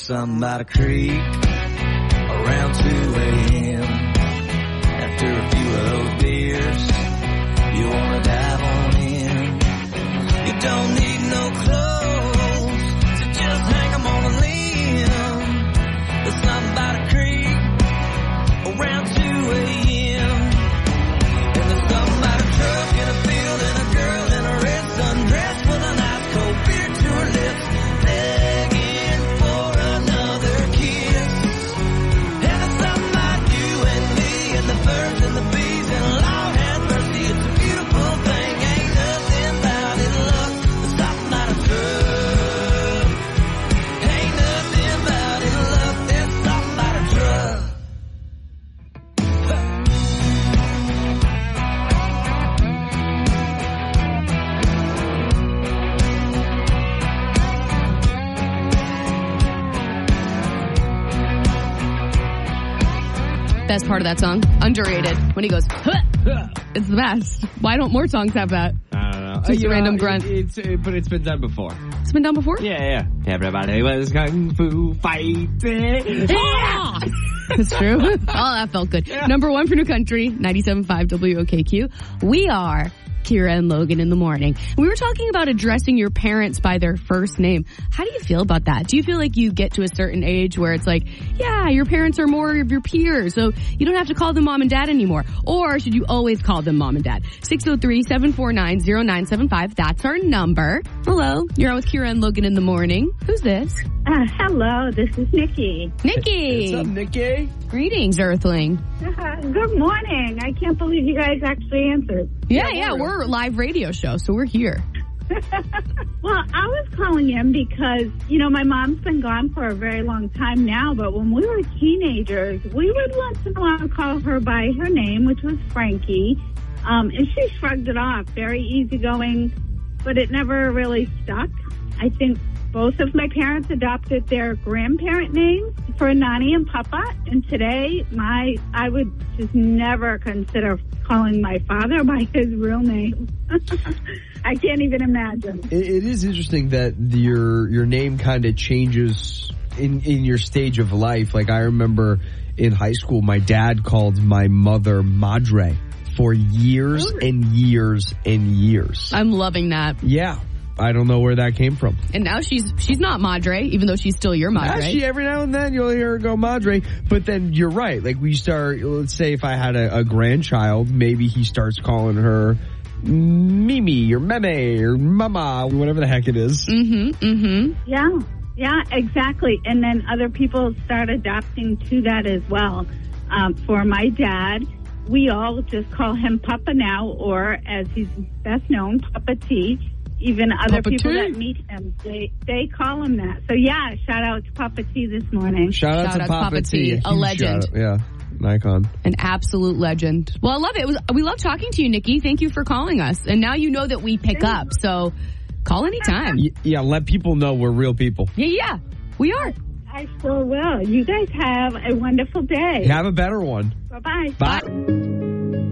something by the creek around two a.m. After a few of those beers, you wanna dive on in. You don't need no clothes to just hang 'em on a limb. There's something by the creek around two a.m. And there's something by the truck in a field and a girl in a red sundress with a nice cold beer to her lips, begging for another kiss. And there's something about you and me and the birds and the bees and Lord have mercy, it's a beautiful thing. Ain't nothing about it, look, there's something about a drug. Ain't nothing about it, look, there's something about a drug. Best part of that song, underrated, when he goes, huh, it's the best. Why don't more songs have that? I don't know. Just You a know, random grunt. It's, it, but it's been done before. It's been done before? Yeah, yeah. Everybody was kung fu fighting. Yeah! That's true. Oh, that felt good. Number one for New Country, ninety-seven point five W O K Q. We are Kira and Logan in the morning. We were talking about addressing your parents by their first name. How do you feel about that? Do you feel like you get to a certain age where it's like, yeah, your parents are more of your peers, so you don't have to call them mom and dad anymore? Or should you always call them mom and dad? six oh three, seven four nine, oh nine seven five. That's our number. Hello. You're on with Kira and Logan in the morning. Who's this? Uh, hello, this is Nikki. Nikki. What's up, Nikki? Greetings, Earthling. Uh, good morning. I can't believe you guys actually answered. Yeah, yeah, we're a live radio show, so we're here. Well, I was calling in because, you know, my mom's been gone for a very long time now, but when we were teenagers, we would once in a while call her by her name, which was Frankie, um, and she shrugged it off, very easygoing, but it never really stuck. I think both of my parents adopted their grandparent names for Nani and Papa, and today my I would just never consider calling my father by his real name. I can't even imagine. It, it is interesting that your your name kind of changes in in your stage of life. Like I remember in high school, my dad called my mother Madre for years and years and years. I'm loving that. Yeah. I don't know where that came from. And now she's she's not Madre, even though she's still your Madre. Actually, every now and then you'll hear her go Madre. But then you're right. Like we start, let's say if I had a, a grandchild, maybe he starts calling her Mimi or Meme or Mama, whatever the heck it is. Mm-hmm, mm-hmm. Yeah, yeah, exactly. And then other people start adapting to that as well. Um, for my dad, we all just call him Papa now, or as he's best known, Papa T. Even other Papa people T? that meet him, they they call him that. So yeah, shout out to Papa T this morning. Shout out Shout to out Papa, Papa T, T. a Huge legend. shout out. Yeah, an icon. An absolute legend. Well, I love it. it was, we love talking to you, Nikki. Thank you for calling us. And now you know that we pick up, so call anytime. Y- yeah, let people know we're real people. Yeah, yeah, we are. I sure will. You guys have a wonderful day. Have a better one. Bye-bye. Bye.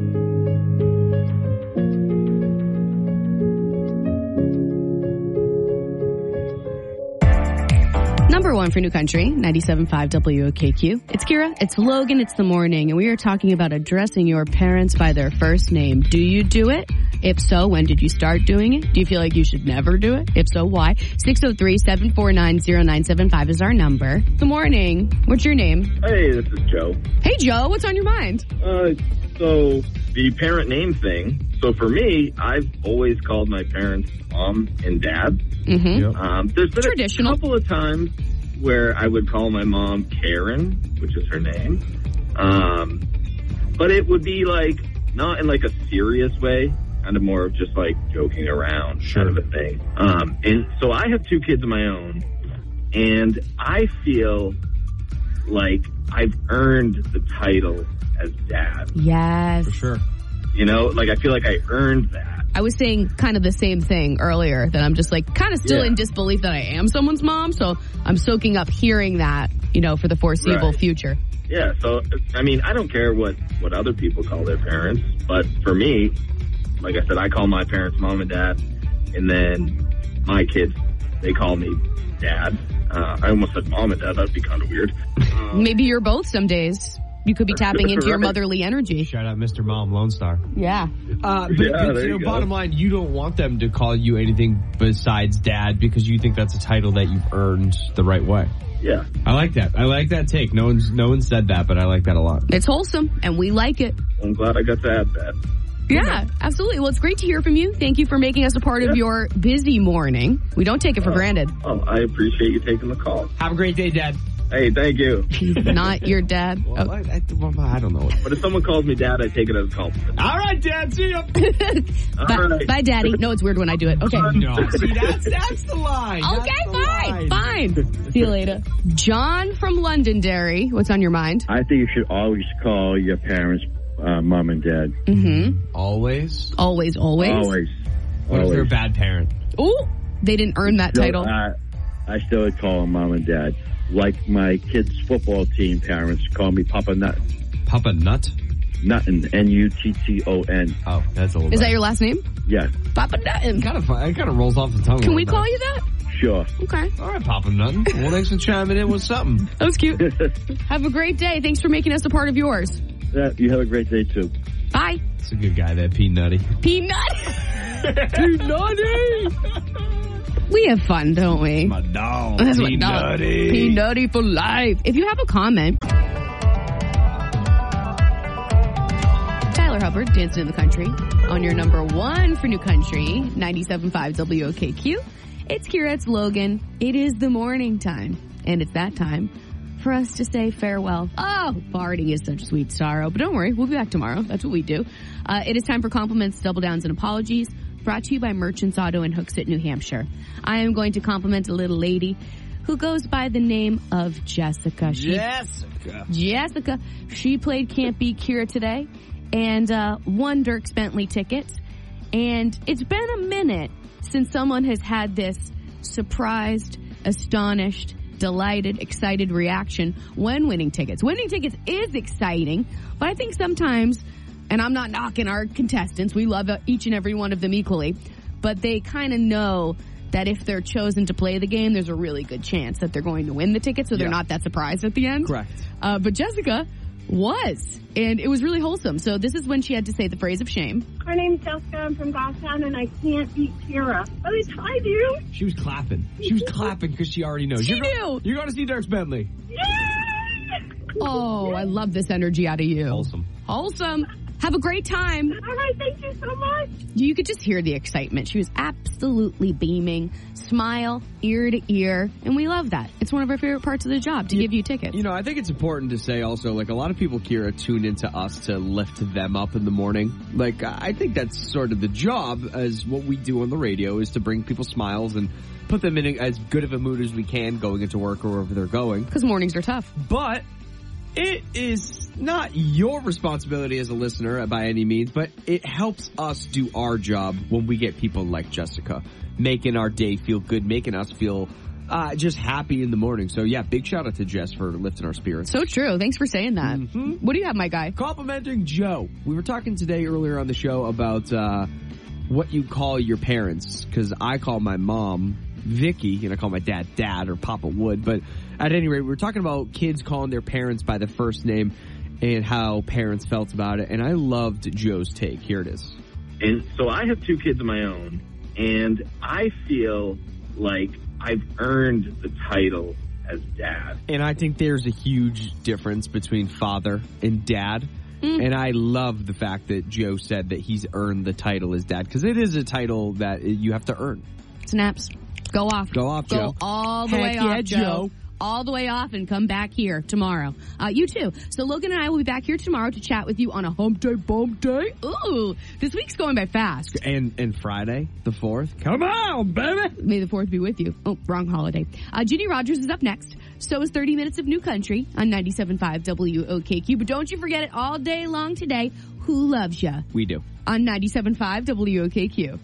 Number one for New Country, ninety-seven point five W O K Q. It's Kira, it's Logan, it's the morning, and we are talking about addressing your parents by their first name. Do you do it? If so, when did you start doing it? Do you feel like you should never do it? If so, why? six oh three, seven four nine, oh nine seven five is our number. Good morning. What's your name? Hey, this is Joe. Hey, Joe. What's on your mind? Uh, so the parent name thing. So for me, I've always called my parents mom and dad. Mm-hmm. Um, there's been Traditional. a couple of times where I would call my mom Karen, which is her name. Um, but it would be like, not in like a serious way, kind of more of just like joking around kind of a thing. Um, and so I have two kids of my own, and I feel like I've earned the title as dad. Yes. For sure. You know, like I feel like I earned that. I was saying kind of the same thing earlier, that I'm just like kind of still Yeah. in disbelief that I am someone's mom, so I'm soaking up hearing that, you know, for the foreseeable Right. future. Yeah, so, I mean, I don't care what, what other people call their parents, but for me, like I said, I call my parents mom and dad, and then my kids, they call me dad. Uh, I almost said mom and dad. That'd be kind of weird. Maybe you're both some days. You could be tapping into your Right. motherly energy. Shout out Mister Mom Lone Star. Yeah. Uh, but, Yeah, but, there you know, you go. bottom line, you don't want them to call you anything besides dad because you think that's a title that you've earned the right way. Yeah. I like that. I like that take. No one's no one said that, but I like that a lot. It's wholesome, and we like it. I'm glad I got to add that. Yeah, absolutely. Well, it's great to hear from you. Thank you for making us a part of your busy morning. We don't take it for granted. Oh, I appreciate you taking the call. Have a great day, Dad. Hey, thank you. He's not your dad. Well, I, I, well, I don't know. But if someone calls me dad, I take it as a compliment. All right, Dad. See ya. Bye, right. bye, Daddy. No, it's weird when I do it. Okay. No, see, that's that's the line. Okay, That's the fine, line. fine. See you later. John from Londonderry. What's on your mind? I think you should always call your parents uh, mom and dad. Mm-hmm. Always. Always, always. Always. What if they're a Always. bad parent? Ooh, they didn't earn that Still, title. uh, I still would call them mom and dad. Like my kids' football team parents call me Papa Nut. Papa Nut? Nutton. N U T T O N. Oh, that's a little Is that your last name? Yeah, Papa Nuttin. Kind of, it kind of rolls off the tongue. a Can little we bit. call you that? sure. Okay. All right, Papa Nuttin. Well, thanks for chiming in with something. That was cute. Have a great day. Thanks for making us a part of yours. Yeah, you have a great day, too. Bye. It's a good guy, that P Nutty. Peanut. P Nutty. We have fun, don't we? My dog. That's my P dog. Nutty. P Nutty for life. If you have a comment, Tyler Hubbard, Dancing in the Country, on your number one for New Country, ninety-seven point five W O K Q. It's Kira, it's Logan. It is the morning time, and it's that time for us to say farewell. Oh, farting is such sweet sorrow, but don't worry, we'll be back tomorrow. That's what we do. Uh, it is time for compliments, double downs, and apologies. Brought to you by Merchants Auto in Hooksett, New Hampshire. I am going to compliment a little lady who goes by the name of Jessica. She, Jessica. Jessica. She played Can't Beat Kira today and uh, won Dierks Bentley tickets. And it's been a minute since someone has had this surprised, astonished, delighted, excited reaction when winning tickets. Winning tickets is exciting, but I think sometimes, and I'm not knocking our contestants, we love each and every one of them equally, but they kind of know that if they're chosen to play the game, there's a really good chance that they're going to win the ticket, so they're Yeah. not that surprised at the end. Correct. Uh, but Jessica was, and it was really wholesome. So this is when she had to say the phrase of shame. My name's Jessica. I'm from Goffstown, and I can't beat Kira. But I tried you. She was clapping. She was clapping because she already knows. She you're knew. Go- you're going to see Dierks Bentley. Oh, I love this energy out of you. Wholesome. Wholesome. Have a great time. All right, thank you so much. You could just hear the excitement. She was absolutely beaming, smile, ear to ear, and we love that. It's one of our favorite parts of the job, to give you tickets. You know, I think it's important to say also, like, a lot of people, Kira, tune into us to lift them up in the morning. Like, I think that's sort of the job as what we do on the radio is to bring people smiles and put them in as good of a mood as we can going into work or wherever they're going. Because mornings are tough. But it is not your responsibility as a listener by any means, but it helps us do our job when we get people like Jessica making our day feel good, making us feel uh, just happy in the morning. So yeah, big shout out to Jess for lifting our spirits. So true. Thanks for saying that. Mm-hmm. What do you have, my guy? Complimenting Joe. We were talking today earlier on the show about uh, what you call your parents, because I call my mom Vicky, and I call my dad Dad or Papa Wood. But at any rate, we were talking about kids calling their parents by the first name and how parents felt about it. And I loved Joe's take. Here it is. And so I have two kids of my own, and I feel like I've earned the title as dad. And I think there's a huge difference between father and dad. Mm. And I love the fact that Joe said that he's earned the title as dad, because it is a title that you have to earn. Snaps. Go off. Go off, Go Joe. all the Heck way yeah, off, Joe. Joe. All the way off and come back here tomorrow. Uh, you too. So Logan and I will be back here tomorrow to chat with you on a hump day, bump day. Ooh, this week's going by fast. And and Friday, the fourth. Come on, baby. May the fourth be with you. Oh, wrong holiday. Uh, Ginny Rogers is up next. So is thirty minutes of New Country on ninety-seven point five W O K Q. But don't you forget it all day long today. Who loves ya? We do. On ninety-seven point five W O K Q.